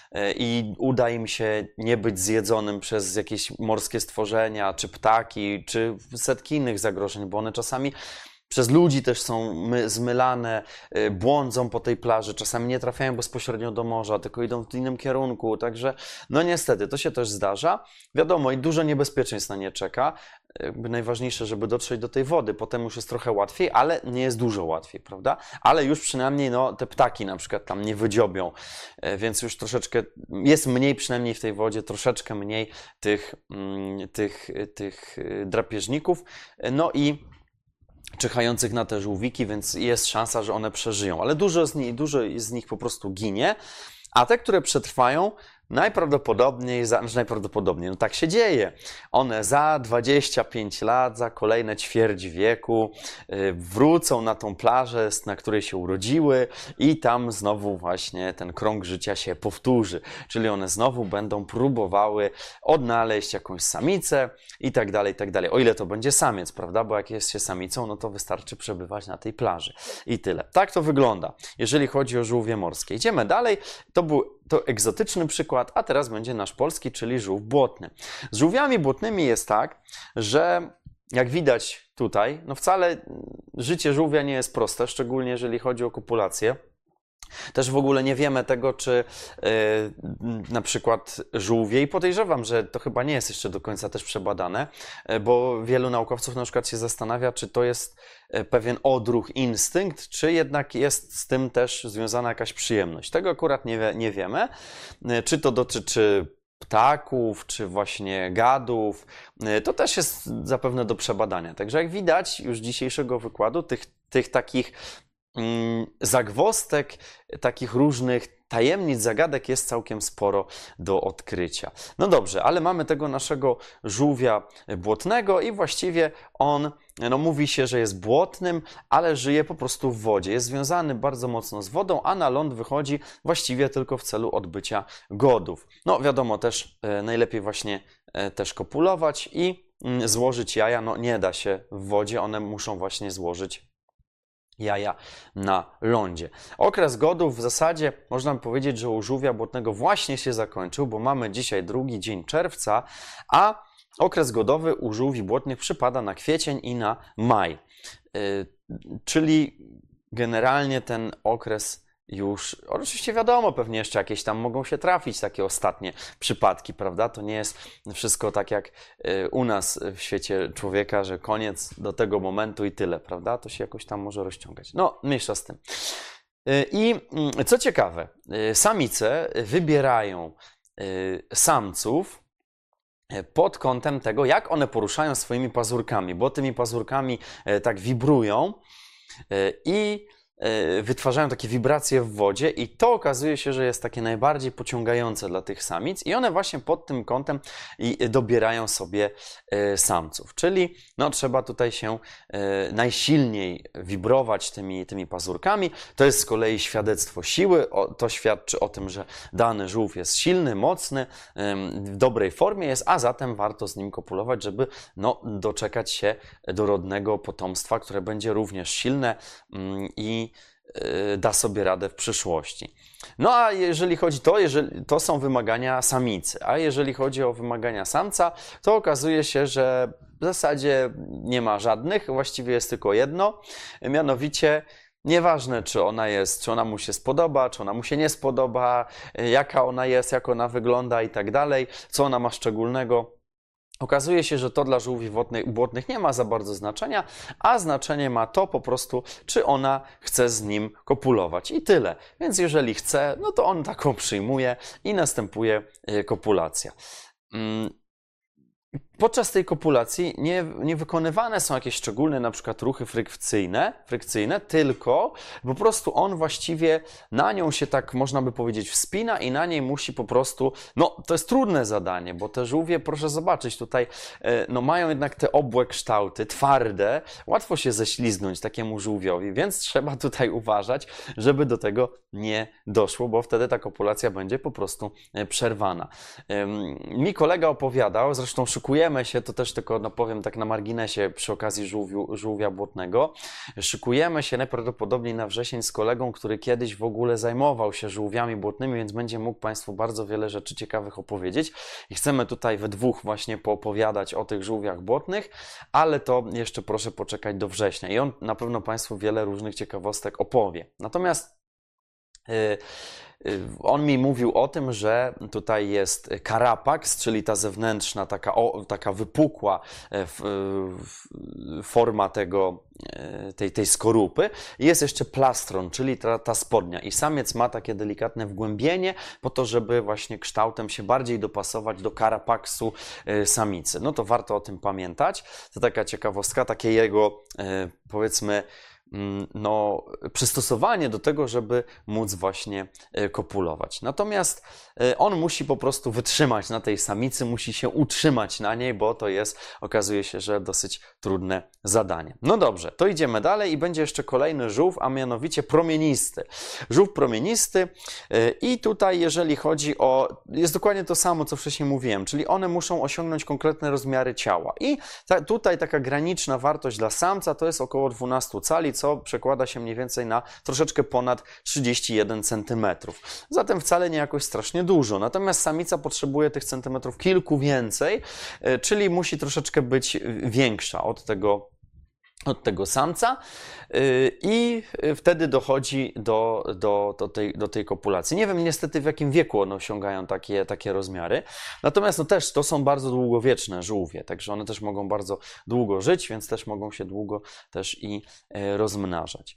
i uda im się nie być zjedzonym przez jakieś morskie stworzenia, czy ptaki, czy setki innych zagrożeń, bo one czasami przez ludzi też są zmylane, błądzą po tej plaży, czasami nie trafiają bezpośrednio do morza, tylko idą w innym kierunku, także no niestety to się też zdarza. Wiadomo, i dużo niebezpieczeństw na nie czeka. Jakby najważniejsze, żeby dotrzeć do tej wody, potem już jest trochę łatwiej, ale nie jest dużo łatwiej, prawda? Ale już przynajmniej no, te ptaki na przykład tam nie wydziobią, więc już troszeczkę, jest mniej przynajmniej w tej wodzie, troszeczkę mniej tych, tych, tych drapieżników, no i czyhających na te żółwiki, więc jest szansa, że one przeżyją, ale dużo z nich, dużo z nich po prostu ginie, a te, które przetrwają, najprawdopodobniej, znaczy najprawdopodobniej, no tak się dzieje, one za dwadzieścia pięć lat, za kolejne ćwierć wieku wrócą na tą plażę, na której się urodziły i tam znowu właśnie ten krąg życia się powtórzy, czyli one znowu będą próbowały odnaleźć jakąś samicę i tak dalej, i tak dalej. O ile to będzie samiec, prawda, bo jak jest się samicą, no to wystarczy przebywać na tej plaży i tyle. Tak to wygląda, jeżeli chodzi o żółwie morskie. Idziemy dalej, to był to egzotyczny przykład, a teraz będzie nasz polski, czyli żółw błotny. Z żółwiami błotnymi jest tak, że jak widać tutaj, no wcale życie żółwia nie jest proste, szczególnie jeżeli chodzi o kopulację. Też w ogóle nie wiemy tego, czy yy, na przykład żółwie, i podejrzewam, że to chyba nie jest jeszcze do końca też przebadane, yy, bo wielu naukowców na przykład się zastanawia, czy to jest yy, pewien odruch, instynkt, czy jednak jest z tym też związana jakaś przyjemność. Tego akurat nie, wie, nie wiemy. Yy, czy to dotyczy ptaków, czy właśnie gadów, yy, to też jest zapewne do przebadania. Także jak widać już z dzisiejszego wykładu, tych, tych takich zagwozdek, takich różnych tajemnic, zagadek jest całkiem sporo do odkrycia. No dobrze, ale mamy tego naszego żółwia błotnego i właściwie on, no mówi się, że jest błotnym, ale żyje po prostu w wodzie. Jest związany bardzo mocno z wodą, a na ląd wychodzi właściwie tylko w celu odbycia godów. No wiadomo, też e, najlepiej właśnie e, też kopulować i mm, złożyć jaja. No nie da się w wodzie, one muszą właśnie złożyć jaja na lądzie. Okres godów w zasadzie można by powiedzieć, że u żółwia błotnego właśnie się zakończył, bo mamy dzisiaj drugi dzień czerwca, a okres godowy u żółwi błotnych przypada na kwiecień i na maj. Yy, czyli generalnie ten okres już, oczywiście wiadomo, pewnie jeszcze jakieś tam mogą się trafić takie ostatnie przypadki, prawda? To nie jest wszystko tak jak u nas w świecie człowieka, że koniec do tego momentu i tyle, prawda? To się jakoś tam może rozciągać. No, mniejsza z tym. I co ciekawe, samice wybierają samców pod kątem tego, jak one poruszają swoimi pazurkami, bo tymi pazurkami tak wibrują i wytwarzają takie wibracje w wodzie i to okazuje się, że jest takie najbardziej pociągające dla tych samic i one właśnie pod tym kątem dobierają sobie samców. Czyli no, trzeba tutaj się najsilniej wibrować tymi, tymi pazurkami. To jest z kolei świadectwo siły. To świadczy o tym, że dany żółw jest silny, mocny, w dobrej formie jest, a zatem warto z nim kopulować, żeby no, doczekać się dorodnego potomstwa, które będzie również silne i da sobie radę w przyszłości. No a jeżeli chodzi to, jeżeli, to są wymagania samicy, a jeżeli chodzi o wymagania samca, to okazuje się, że w zasadzie nie ma żadnych, właściwie jest tylko jedno, mianowicie nieważne, czy ona jest, czy ona mu się spodoba, czy ona mu się nie spodoba, jaka ona jest, jak ona wygląda i tak dalej, co ona ma szczególnego. Okazuje się, że to dla żółwi błotnych nie ma za bardzo znaczenia, a znaczenie ma to po prostu, czy ona chce z nim kopulować i tyle. Więc jeżeli chce, no to on taką przyjmuje i następuje kopulacja. podczas tej kopulacji nie, nie wykonywane są jakieś szczególne na przykład ruchy frykcyjne, frykcyjne, tylko po prostu on właściwie na nią się tak można by powiedzieć wspina i na niej musi po prostu, no to jest trudne zadanie, bo te żółwie, proszę zobaczyć tutaj, no mają jednak te obłe kształty, twarde, łatwo się ześlizgnąć takiemu żółwiowi, więc trzeba tutaj uważać, żeby do tego nie doszło, bo wtedy ta kopulacja będzie po prostu przerwana. Mi kolega opowiadał, zresztą szykujemy się, to też tylko no powiem tak na marginesie przy okazji żółwiu, żółwia błotnego, szykujemy się najprawdopodobniej na wrzesień z kolegą, który kiedyś w ogóle zajmował się żółwiami błotnymi, więc będzie mógł Państwu bardzo wiele rzeczy ciekawych opowiedzieć i chcemy tutaj we dwóch właśnie poopowiadać o tych żółwiach błotnych, ale to jeszcze proszę poczekać do września i on na pewno Państwu wiele różnych ciekawostek opowie. Natomiast yy, on mi mówił o tym, że tutaj jest carapax, czyli ta zewnętrzna, taka, o, taka wypukła w, w, forma tego, tej, tej skorupy. I jest jeszcze plastron, czyli ta, ta spodnia. I samiec ma takie delikatne wgłębienie po to, żeby właśnie kształtem się bardziej dopasować do carapaksu samicy. No to warto o tym pamiętać. To taka ciekawostka, takie jego, powiedzmy, no, przystosowanie do tego, żeby móc właśnie kopulować. Natomiast on musi po prostu wytrzymać na tej samicy, musi się utrzymać na niej, bo to jest, okazuje się, że dosyć trudne zadanie. No dobrze, to idziemy dalej i będzie jeszcze kolejny żółw, a mianowicie promienisty. Żółw promienisty i tutaj jeżeli chodzi o, jest dokładnie to samo, co wcześniej mówiłem, czyli one muszą osiągnąć konkretne rozmiary ciała i ta, tutaj taka graniczna wartość dla samca to jest około dwanaście cali, co przekłada się mniej więcej na troszeczkę ponad trzydzieści jeden centymetrów. Zatem wcale nie jakoś strasznie dużo. Natomiast samica potrzebuje tych centymetrów kilku więcej, czyli musi troszeczkę być większa od tego, od tego samca i wtedy dochodzi do, do, do, tej, do tej kopulacji. Nie wiem niestety w jakim wieku one osiągają takie, takie rozmiary, natomiast no też to są bardzo długowieczne żółwie, także one też mogą bardzo długo żyć, więc też mogą się długo też i rozmnażać.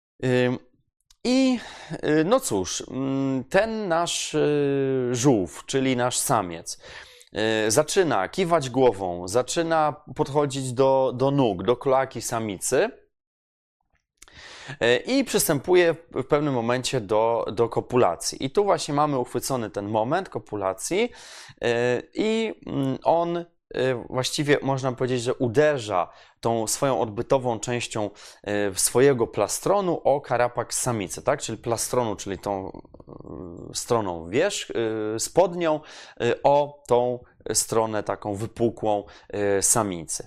I no cóż, ten nasz żółw, czyli nasz samiec, zaczyna kiwać głową, zaczyna podchodzić do, do nóg, do kloaki samicy i przystępuje w pewnym momencie do, do kopulacji. I tu właśnie mamy uchwycony ten moment kopulacji i on właściwie można powiedzieć, że uderza tą swoją odbytową częścią swojego plastronu o carapaks samicy, tak? Czyli plastronu, czyli tą stroną wierzch, spodnią o tą stronę taką wypukłą samicy.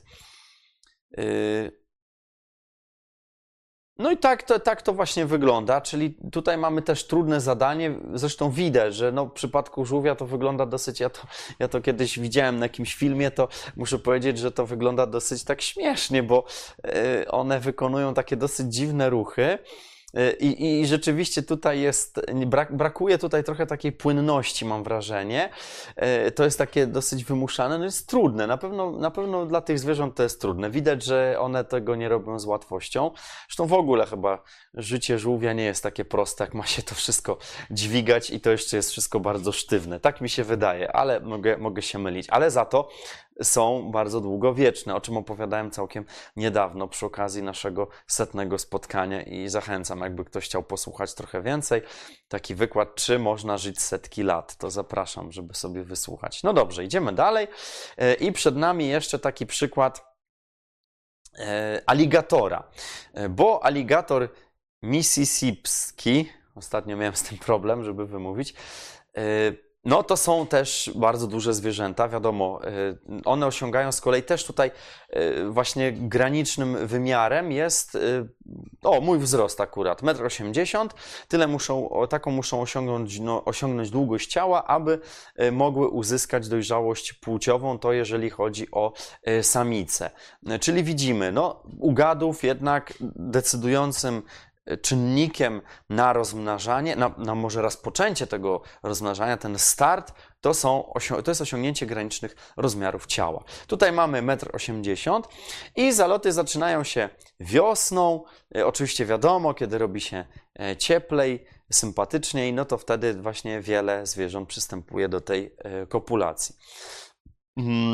No i tak to, tak to właśnie wygląda, czyli tutaj mamy też trudne zadanie, zresztą widać, że no w przypadku żółwia to wygląda dosyć, ja to, ja to kiedyś widziałem na jakimś filmie, to muszę powiedzieć, że to wygląda dosyć tak śmiesznie, bo one wykonują takie dosyć dziwne ruchy. I, I rzeczywiście tutaj jest, brak, brakuje tutaj trochę takiej płynności, mam wrażenie. To jest takie dosyć wymuszane, no jest trudne. Na pewno, na pewno dla tych zwierząt to jest trudne. Widać, że one tego nie robią z łatwością. Zresztą w ogóle chyba życie żółwia nie jest takie proste, jak ma się to wszystko dźwigać i to jeszcze jest wszystko bardzo sztywne. Tak mi się wydaje, ale mogę, mogę się mylić. Ale za to są bardzo długowieczne, o czym opowiadałem całkiem niedawno przy okazji naszego setnego spotkania i zachęcam, jakby ktoś chciał posłuchać trochę więcej, taki wykład, czy można żyć setki lat, to zapraszam, żeby sobie wysłuchać. No dobrze, idziemy dalej i przed nami jeszcze taki przykład aligatora, bo aligator mississippski, ostatnio miałem z tym problem, żeby wymówić, no to są też bardzo duże zwierzęta, wiadomo, one osiągają z kolei też tutaj właśnie granicznym wymiarem jest, o mój wzrost akurat, metr osiemdziesiąt, tyle muszą, taką muszą osiągnąć, no, osiągnąć długość ciała, aby mogły uzyskać dojrzałość płciową, to jeżeli chodzi o samice. Czyli widzimy, no u gadów jednak decydującym czynnikiem na rozmnażanie, na, na może rozpoczęcie tego rozmnażania, ten start, to, są, to jest osiągnięcie granicznych rozmiarów ciała. Tutaj mamy metr osiemdziesiąt i zaloty zaczynają się wiosną. Oczywiście wiadomo, kiedy robi się cieplej, sympatyczniej, no to wtedy właśnie wiele zwierząt przystępuje do tej kopulacji. I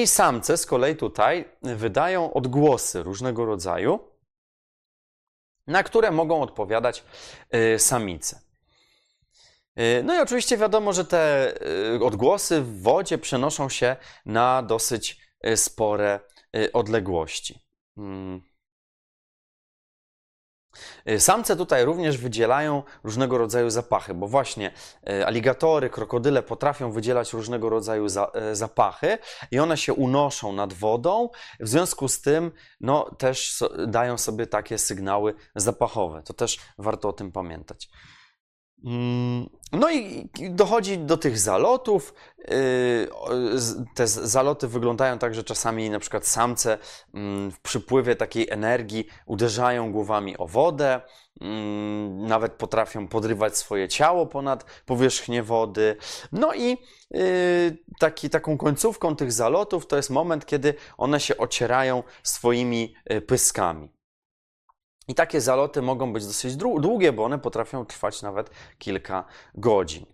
I samce z kolei tutaj wydają odgłosy różnego rodzaju, na które mogą odpowiadać samice. No i oczywiście wiadomo, że te odgłosy w wodzie przenoszą się na dosyć spore odległości. Samce tutaj również wydzielają różnego rodzaju zapachy, bo właśnie aligatory, krokodyle potrafią wydzielać różnego rodzaju za, zapachy i one się unoszą nad wodą, w związku z tym no, też so, dają sobie takie sygnały zapachowe. To też warto o tym pamiętać. No i dochodzi do tych zalotów. Te zaloty wyglądają tak, że czasami na przykład samce w przypływie takiej energii uderzają głowami o wodę, nawet potrafią podrywać swoje ciało ponad powierzchnię wody. No i taki, taką końcówką tych zalotów to jest moment, kiedy one się ocierają swoimi pyskami. I takie zaloty mogą być dosyć długie, bo one potrafią trwać nawet kilka godzin.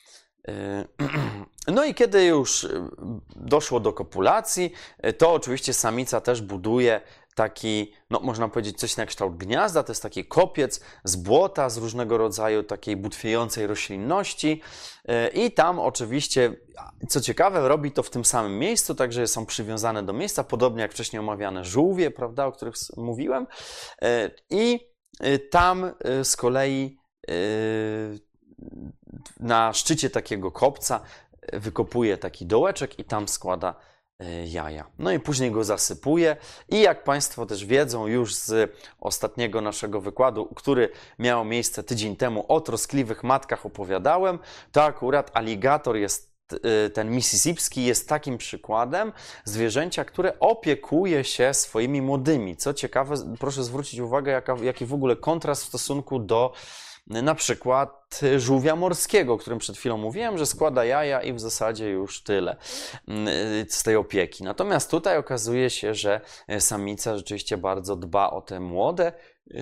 No i kiedy już doszło do kopulacji, to oczywiście samica też buduje taki, no można powiedzieć, coś na kształt gniazda. To jest taki kopiec z błota, z różnego rodzaju takiej butwiejącej roślinności. I tam oczywiście, co ciekawe, robi to w tym samym miejscu, także są przywiązane do miejsca, podobnie jak wcześniej omawiane żółwie, prawda, o których mówiłem. I tam z kolei na szczycie takiego kopca wykopuje taki dołeczek i tam składa jaja. No i później go zasypuje i jak Państwo też wiedzą już z ostatniego naszego wykładu, który miał miejsce tydzień temu, o troskliwych matkach opowiadałem, to akurat aligator jest, ten mississippski jest takim przykładem zwierzęcia, które opiekuje się swoimi młodymi. Co ciekawe, proszę zwrócić uwagę, jaka, jaki w ogóle kontrast w stosunku do na przykład żółwia morskiego, o którym przed chwilą mówiłem, że składa jaja i w zasadzie już tyle z tej opieki. Natomiast tutaj okazuje się, że samica rzeczywiście bardzo dba o te młode,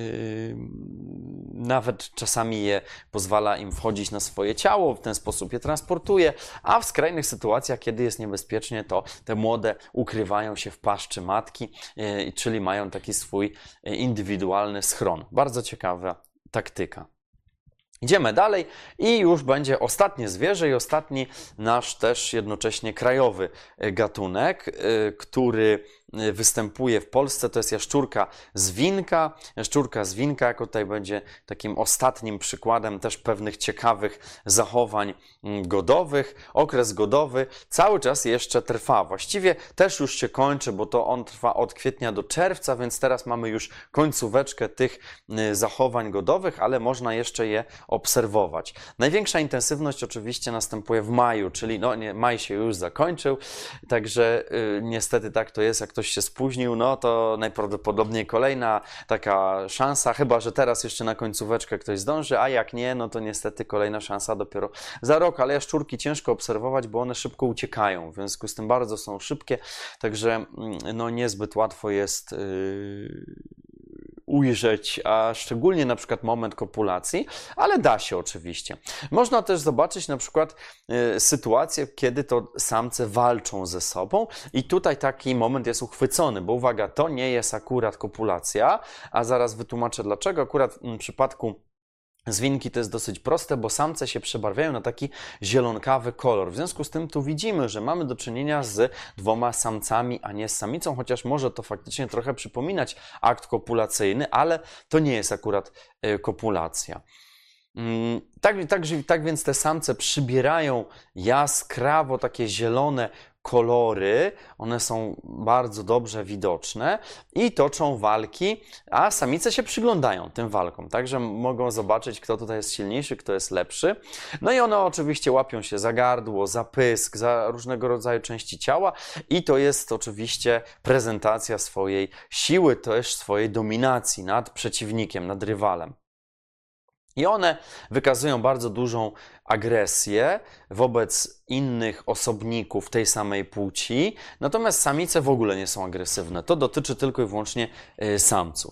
nawet czasami je pozwala im wchodzić na swoje ciało, w ten sposób je transportuje, a w skrajnych sytuacjach, kiedy jest niebezpiecznie, to te młode ukrywają się w paszczy matki, czyli mają taki swój indywidualny schron. Bardzo ciekawa taktyka. Idziemy dalej i już będzie ostatnie zwierzę i ostatni nasz też jednocześnie krajowy gatunek, który występuje w Polsce, to jest jaszczurka zwinka. Jaszczurka zwinka jako tutaj będzie takim ostatnim przykładem też pewnych ciekawych zachowań godowych. Okres godowy cały czas jeszcze trwa. Właściwie też już się kończy, bo to on trwa od kwietnia do czerwca, więc teraz mamy już końcóweczkę tych zachowań godowych, ale można jeszcze je obserwować. Największa intensywność oczywiście następuje w maju, czyli no nie, maj się już zakończył, także yy, niestety tak to jest, jak ktoś się spóźnił, no to najprawdopodobniej kolejna taka szansa, chyba że teraz jeszcze na końcóweczkę ktoś zdąży, a jak nie, no to niestety kolejna szansa dopiero za rok, ale jaszczurki ciężko obserwować, bo one szybko uciekają, w związku z tym bardzo są szybkie, także no niezbyt łatwo jest yy, ujrzeć, a szczególnie na przykład moment kopulacji, ale da się oczywiście. Można też zobaczyć na przykład y, sytuację, kiedy to samce walczą ze sobą i tutaj taki moment jest uchwycony, bo uwaga, to nie jest akurat kopulacja, a zaraz wytłumaczę dlaczego. Akurat w przypadku zwinki to jest dosyć proste, bo samce się przebarwiają na taki zielonkawy kolor. W związku z tym tu widzimy, że mamy do czynienia z dwoma samcami, a nie z samicą, chociaż może to faktycznie trochę przypominać akt kopulacyjny, ale to nie jest akurat kopulacja. Tak, tak, tak więc te samce przybierają jaskrawo takie zielone kolory, one są bardzo dobrze widoczne i toczą walki, a samice się przyglądają tym walkom, także mogą zobaczyć, kto tutaj jest silniejszy, kto jest lepszy. No i one oczywiście łapią się za gardło, za pysk, za różnego rodzaju części ciała i to jest oczywiście prezentacja swojej siły, też swojej dominacji nad przeciwnikiem, nad rywalem. I one wykazują bardzo dużą agresję wobec innych osobników tej samej płci, natomiast samice w ogóle nie są agresywne. To dotyczy tylko i wyłącznie samców.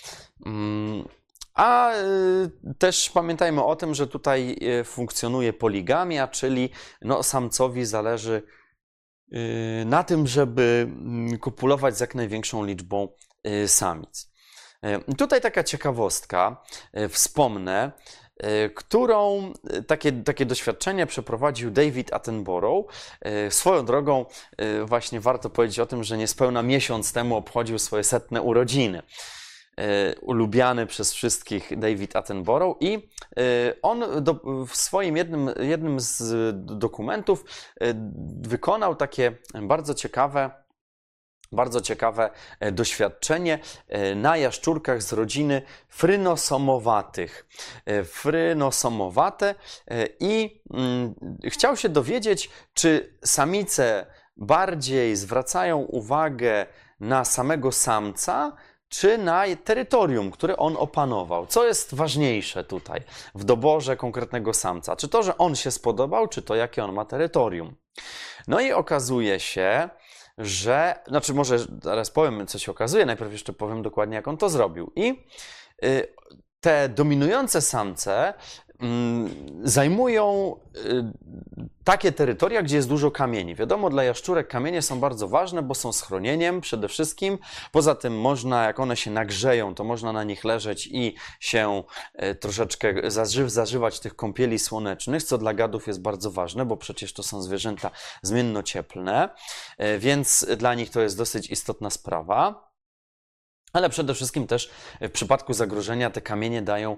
A też pamiętajmy o tym, że tutaj funkcjonuje poligamia, czyli no, samcowi zależy na tym, żeby kopulować z jak największą liczbą samic. Tutaj taka ciekawostka, wspomnę, którą takie, takie doświadczenie przeprowadził David Attenborough. Swoją drogą właśnie warto powiedzieć o tym, że niespełna miesiąc temu obchodził swoje setne urodziny. Ulubiany przez wszystkich David Attenborough i on do, w swoim jednym, jednym z dokumentów wykonał takie bardzo ciekawe Bardzo ciekawe doświadczenie na jaszczurkach z rodziny frynosomowatych. Frynosomowate i mm, chciał się dowiedzieć, czy samice bardziej zwracają uwagę na samego samca, czy na terytorium, które on opanował. Co jest ważniejsze tutaj w doborze konkretnego samca? Czy to, że on się spodobał, czy to, jakie on ma terytorium? No i okazuje się, że, znaczy może zaraz powiem, co się okazuje, najpierw jeszcze powiem dokładnie, jak on to zrobił. I y, te dominujące samce y, zajmują y, takie terytoria, gdzie jest dużo kamieni. Wiadomo, dla jaszczurek kamienie są bardzo ważne, bo są schronieniem przede wszystkim. Poza tym można, jak one się nagrzeją, to można na nich leżeć i się y, troszeczkę zaży zażywać tych kąpieli słonecznych, co dla gadów jest bardzo ważne, bo przecież to są zwierzęta zmiennocieplne, y, więc dla nich to jest dosyć istotna sprawa. Ale przede wszystkim też w przypadku zagrożenia te kamienie dają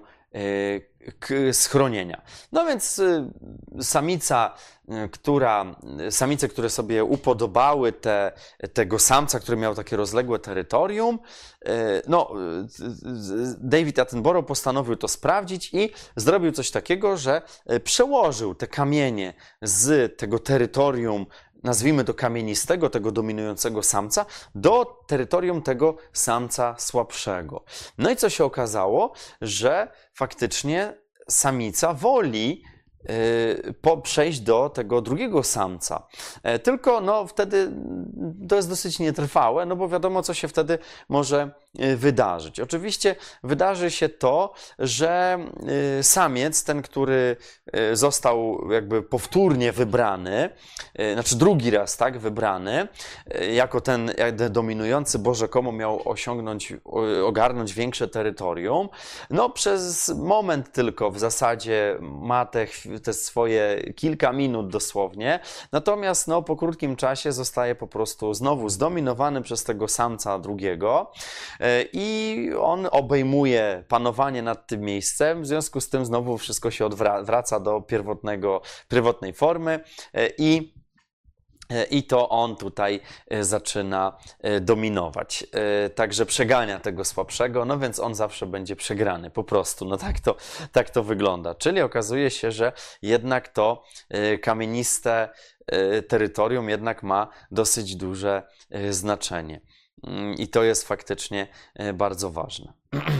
schronienia. No więc samica, która, samice, które sobie upodobały te, tego samca, który miał takie rozległe terytorium, no, David Attenborough postanowił to sprawdzić i zrobił coś takiego, że przełożył te kamienie z tego terytorium, nazwijmy to kamienistego, tego dominującego samca, do terytorium tego samca słabszego. No i co się okazało, że faktycznie samica woli yy, po, przejść do tego drugiego samca. E, tylko no, wtedy to jest dosyć nietrwałe, no bo wiadomo, co się wtedy może yy, wydarzyć. Oczywiście wydarzy się to, że yy, samiec, ten, który yy, został jakby powtórnie wybrany, yy, znaczy drugi raz tak wybrany, yy, jako ten jak dominujący, bo rzekomo miał osiągnąć, yy, ogarnąć większe terytorium, no przez moment tylko w zasadzie ma te, te swoje kilka minut dosłownie, natomiast no, po krótkim czasie zostaje po prostu znowu zdominowany przez tego samca drugiego i on obejmuje panowanie nad tym miejscem, w związku z tym znowu wszystko się odwraca do pierwotnego, pierwotnej formy i I to on tutaj zaczyna dominować. Także przegania tego słabszego, no więc on zawsze będzie przegrany, po prostu. No tak to, tak to wygląda. Czyli okazuje się, że jednak to kamieniste terytorium jednak ma dosyć duże znaczenie. I to jest faktycznie bardzo ważne.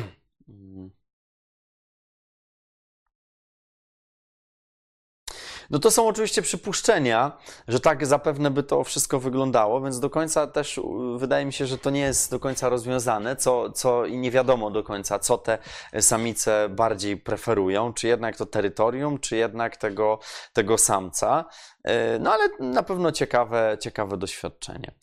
No to są oczywiście przypuszczenia, że tak zapewne by to wszystko wyglądało, więc do końca też wydaje mi się, że to nie jest do końca rozwiązane, co, co i nie wiadomo do końca, co te samice bardziej preferują, czy jednak to terytorium, czy jednak tego, tego samca. No ale na pewno ciekawe, ciekawe doświadczenie.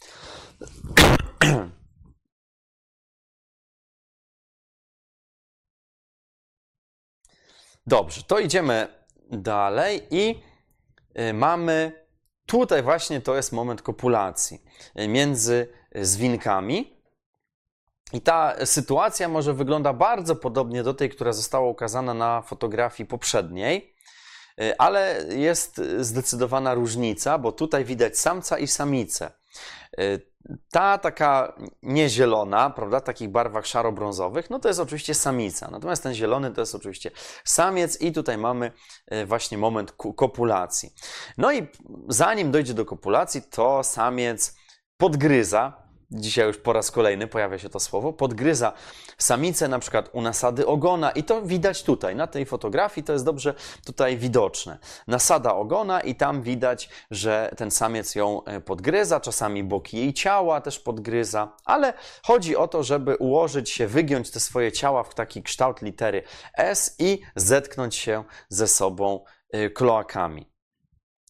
Dobrze, to idziemy dalej i mamy, tutaj właśnie to jest moment kopulacji między zwinkami i ta sytuacja może wygląda bardzo podobnie do tej, która została ukazana na fotografii poprzedniej, ale jest zdecydowana różnica, bo tutaj widać samca i samicę. Ta taka niezielona, prawda, w takich barwach szaro-brązowych, no to jest oczywiście samica. Natomiast ten zielony to jest oczywiście samiec i tutaj mamy właśnie moment kopulacji. No i zanim dojdzie do kopulacji, to samiec podgryza, dzisiaj już po raz kolejny pojawia się to słowo, podgryza samicę na przykład u nasady ogona i to widać tutaj, na tej fotografii to jest dobrze tutaj widoczne. Nasada ogona i tam widać, że ten samiec ją podgryza, czasami boki jej ciała też podgryza, ale chodzi o to, żeby ułożyć się, wygiąć te swoje ciała w taki kształt litery S i zetknąć się ze sobą kloakami.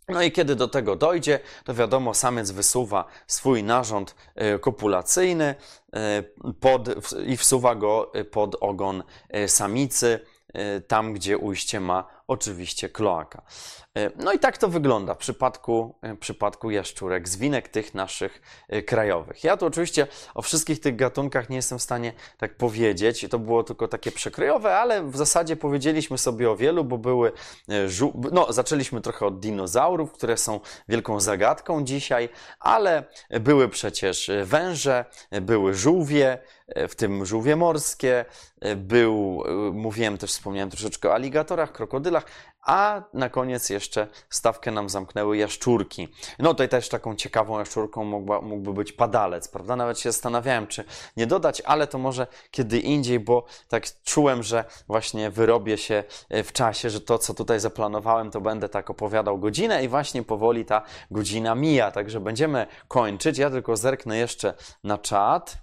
No i kiedy do tego dojdzie, to wiadomo, samiec wysuwa swój narząd e, kopulacyjny e, pod, w- i wsuwa go e, pod ogon e, samicy, e, tam gdzie ujście ma oczywiście kloaka. E, No i tak to wygląda w przypadku, e, w przypadku jaszczurek, zwinek tych naszych e, krajowych. Ja tu oczywiście o wszystkich tych gatunkach nie jestem w stanie tak powiedzieć, to było tylko takie przekrojowe, ale w zasadzie powiedzieliśmy sobie o wielu, bo były e, żu- no zaczęliśmy trochę od dinozaurów, które są wielką zagadką dzisiaj, ale były przecież węże, były żółwie, e, w tym żółwie morskie, e, był, e, mówiłem też, wspomniałem troszeczkę o aligatorach, krokodylach, a na koniec jeszcze stawkę nam zamknęły jaszczurki. No tutaj też taką ciekawą jaszczurką mógłby, mógłby być padalec, prawda? Nawet się zastanawiałem, czy nie dodać, ale to może kiedy indziej, bo tak czułem, że właśnie wyrobię się e, w czasie, że to, co tutaj zaplanowałem, to będę tak opowiadał godzinę i właśnie powoli ta godzina mija, także będziemy kończyć. Ja tylko zerknę jeszcze na czat.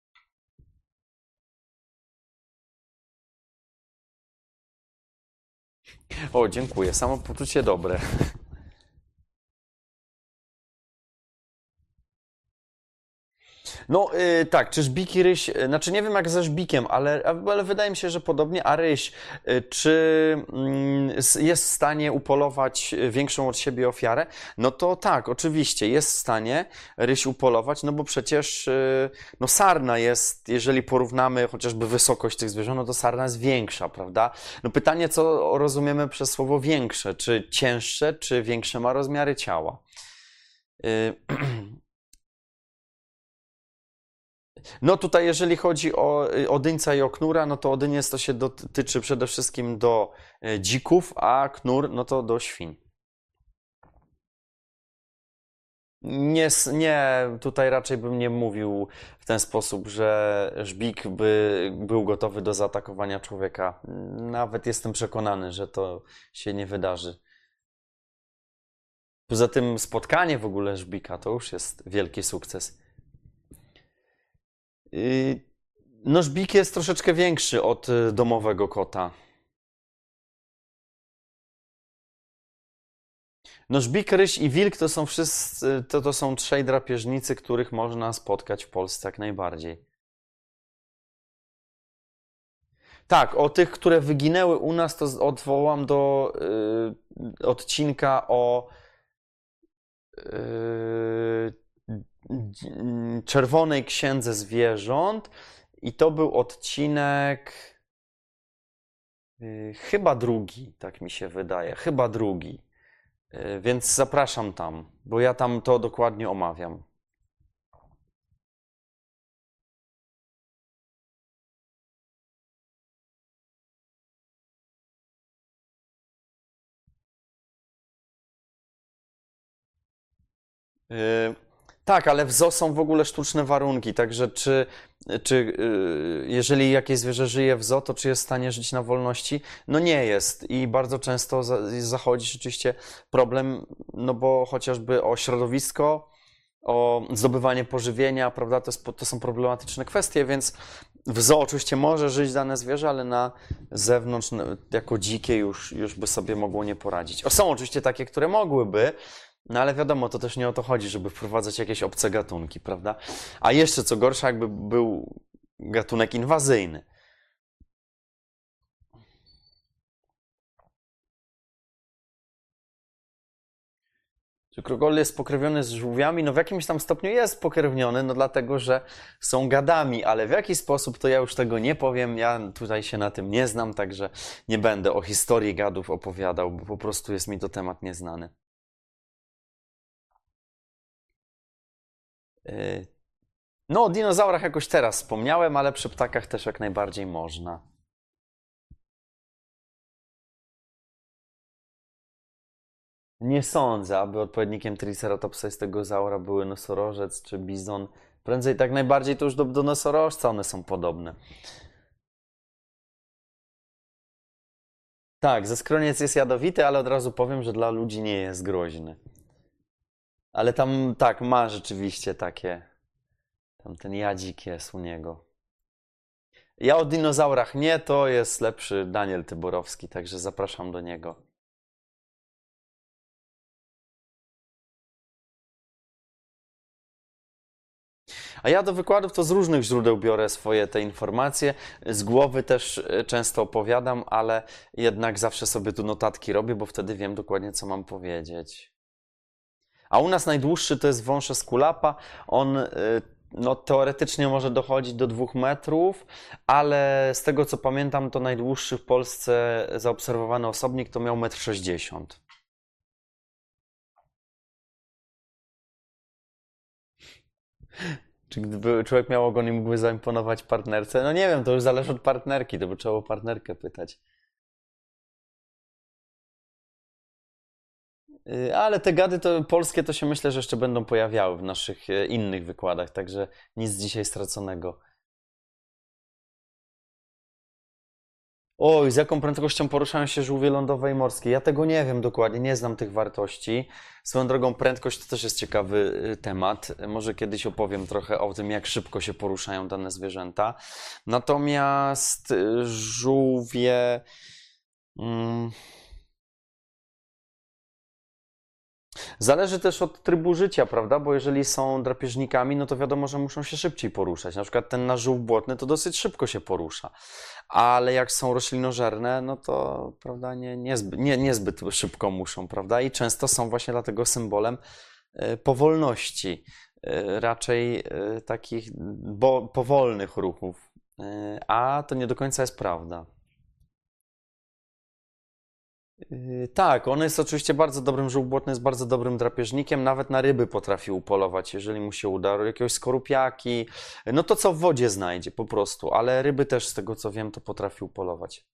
O, dziękuję. Samopoczucie dobre. No y, tak, czy żbik i ryś, y, znaczy nie wiem jak ze żbikiem, ale, ale wydaje mi się, że podobnie, a ryś, y, czy mm, s- jest w stanie upolować y, większą od siebie ofiarę? No to tak, oczywiście, jest w stanie ryś upolować, no bo przecież y, no sarna jest, jeżeli porównamy chociażby wysokość tych zwierząt, no to sarna jest większa, prawda? No pytanie, co rozumiemy przez słowo większe, czy cięższe, czy większe ma rozmiary ciała? Y, No tutaj, jeżeli chodzi o y, odyńca i o knura, no to odyniec to się dotyczy przede wszystkim do e, dzików, a knur no to do świń. Nie, s- nie, tutaj raczej bym nie mówił w ten sposób, że żbik by był gotowy do zaatakowania człowieka. Nawet jestem przekonany, że to się nie wydarzy. Poza tym spotkanie w ogóle żbika to już jest wielki sukces. Yy, No żbik jest troszeczkę większy od y, domowego kota. No żbik, ryś i wilk to są wszyscy, to, to są trzej drapieżnicy, których można spotkać w Polsce jak najbardziej. Tak, o tych, które wyginęły u nas, to z- odwołam do y, odcinka o y, dzi- Czerwonej Księdze Zwierząt i to był odcinek y, chyba drugi, tak mi się wydaje, chyba drugi. Y, więc zapraszam tam, bo ja tam to dokładnie omawiam. Yy, Tak, ale w zoo są w ogóle sztuczne warunki, także czy, czy yy, jeżeli jakieś zwierzę żyje w zoo, to czy jest w stanie żyć na wolności? No nie jest i bardzo często za, zachodzi rzeczywiście problem, no bo chociażby o środowisko, o zdobywanie pożywienia, prawda, to, jest, to są problematyczne kwestie, więc w zoo oczywiście może żyć dane zwierzę, ale na zewnątrz, no, jako dzikie już, już by sobie mogło nie poradzić. O, są oczywiście takie, które mogłyby, no ale wiadomo, to też nie o to chodzi, żeby wprowadzać jakieś obce gatunki, prawda? A jeszcze co gorsza, jakby był gatunek inwazyjny. Czy krokodyl jest pokrewniony z żółwiami? No w jakimś tam stopniu jest pokrewniony, no dlatego, że są gadami, ale w jaki sposób to ja już tego nie powiem. Ja tutaj się na tym nie znam, także nie będę o historii gadów opowiadał, bo po prostu jest mi to temat nieznany. Yy, No o dinozaurach jakoś teraz wspomniałem, ale przy ptakach też jak najbardziej można. Nie sądzę, aby odpowiednikiem Triceratopsa i stegozaura były nosorożec czy bizon. Prędzej tak najbardziej to już do, do nosorożca one są podobne. Tak, zeskroniec jest jadowity, ale od razu powiem, że dla ludzi nie jest groźny. Ale tam tak, ma rzeczywiście takie. Tam ten jadzik jest u niego. Ja o dinozaurach nie, to jest lepszy Daniel Tyborowski, także zapraszam do niego. A ja do wykładów to z różnych źródeł biorę swoje te informacje. Z głowy też e, często opowiadam, ale jednak zawsze sobie tu notatki robię, bo wtedy wiem dokładnie, co mam powiedzieć. A u nas najdłuższy to jest wąż esculapa. On e, no, teoretycznie może dochodzić do dwóch metrów, ale z tego co pamiętam, to najdłuższy w Polsce zaobserwowany osobnik to miał metr sześćdziesiąt. Czy gdyby człowiek miał ogon i mógłby zaimponować partnerce? No nie wiem, to już zależy od partnerki, to by trzeba o partnerkę pytać. Y, Ale te gady to polskie to się myślę, że jeszcze będą pojawiały w naszych e, innych wykładach, także nic dzisiaj straconego. Oj, z jaką prędkością poruszają się żółwie lądowe i morskie? Ja tego nie wiem dokładnie, nie znam tych wartości. Swoją drogą, prędkość to też jest ciekawy y, temat. Może kiedyś opowiem trochę o tym, jak szybko się poruszają dane zwierzęta. Natomiast y, żółwie. mm, Zależy też od trybu życia, prawda? Bo jeżeli są drapieżnikami, no to wiadomo, że muszą się szybciej poruszać. Na przykład ten nasz żółw błotny to dosyć szybko się porusza. Ale jak są roślinożerne, no to prawda, nie, niezbyt, nie, niezbyt szybko muszą, prawda? I często są właśnie dlatego symbolem e, powolności, e, raczej e, takich bo, powolnych ruchów. E, A to nie do końca jest prawda. Yy, Tak, on jest oczywiście bardzo dobrym, żółw błotny jest bardzo dobrym drapieżnikiem, nawet na ryby potrafi upolować, jeżeli mu się uda, jakiegoś skorupiaki, no to co w wodzie znajdzie po prostu, ale ryby też z tego co wiem to potrafi upolować.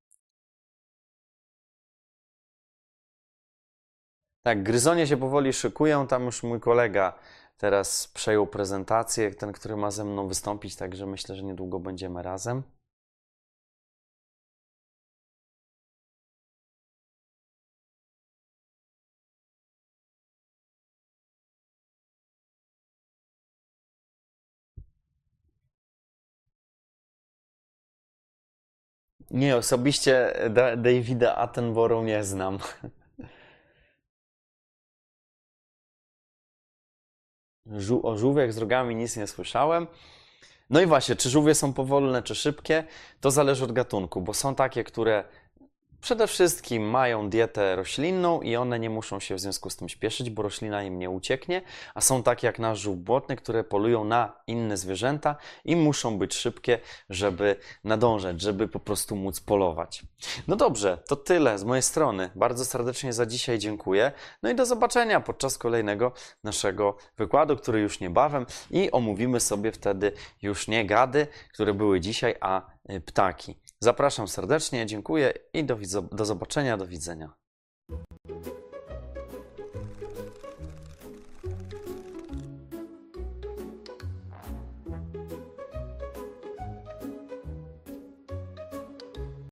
Tak, gryzonie się powoli szykują, tam już mój kolega teraz przejął prezentację, ten, który ma ze mną wystąpić, także myślę, że niedługo będziemy razem. Nie, osobiście Da- Davida Attenborough nie znam. Żu- o żółwiach z rogami nic nie słyszałem. No i właśnie, czy żółwie są powolne, czy szybkie? To zależy od gatunku, bo są takie, które przede wszystkim mają dietę roślinną i one nie muszą się w związku z tym śpieszyć, bo roślina im nie ucieknie, a są takie jak nasz żółw błotny, które polują na inne zwierzęta i muszą być szybkie, żeby nadążać, żeby po prostu móc polować. No dobrze, to tyle z mojej strony. Bardzo serdecznie za dzisiaj dziękuję. No i do zobaczenia podczas kolejnego naszego wykładu, który już niebawem i omówimy sobie wtedy już nie gady, które były dzisiaj, a y, ptaki. Zapraszam serdecznie, dziękuję i do, widzo- do zobaczenia, do widzenia.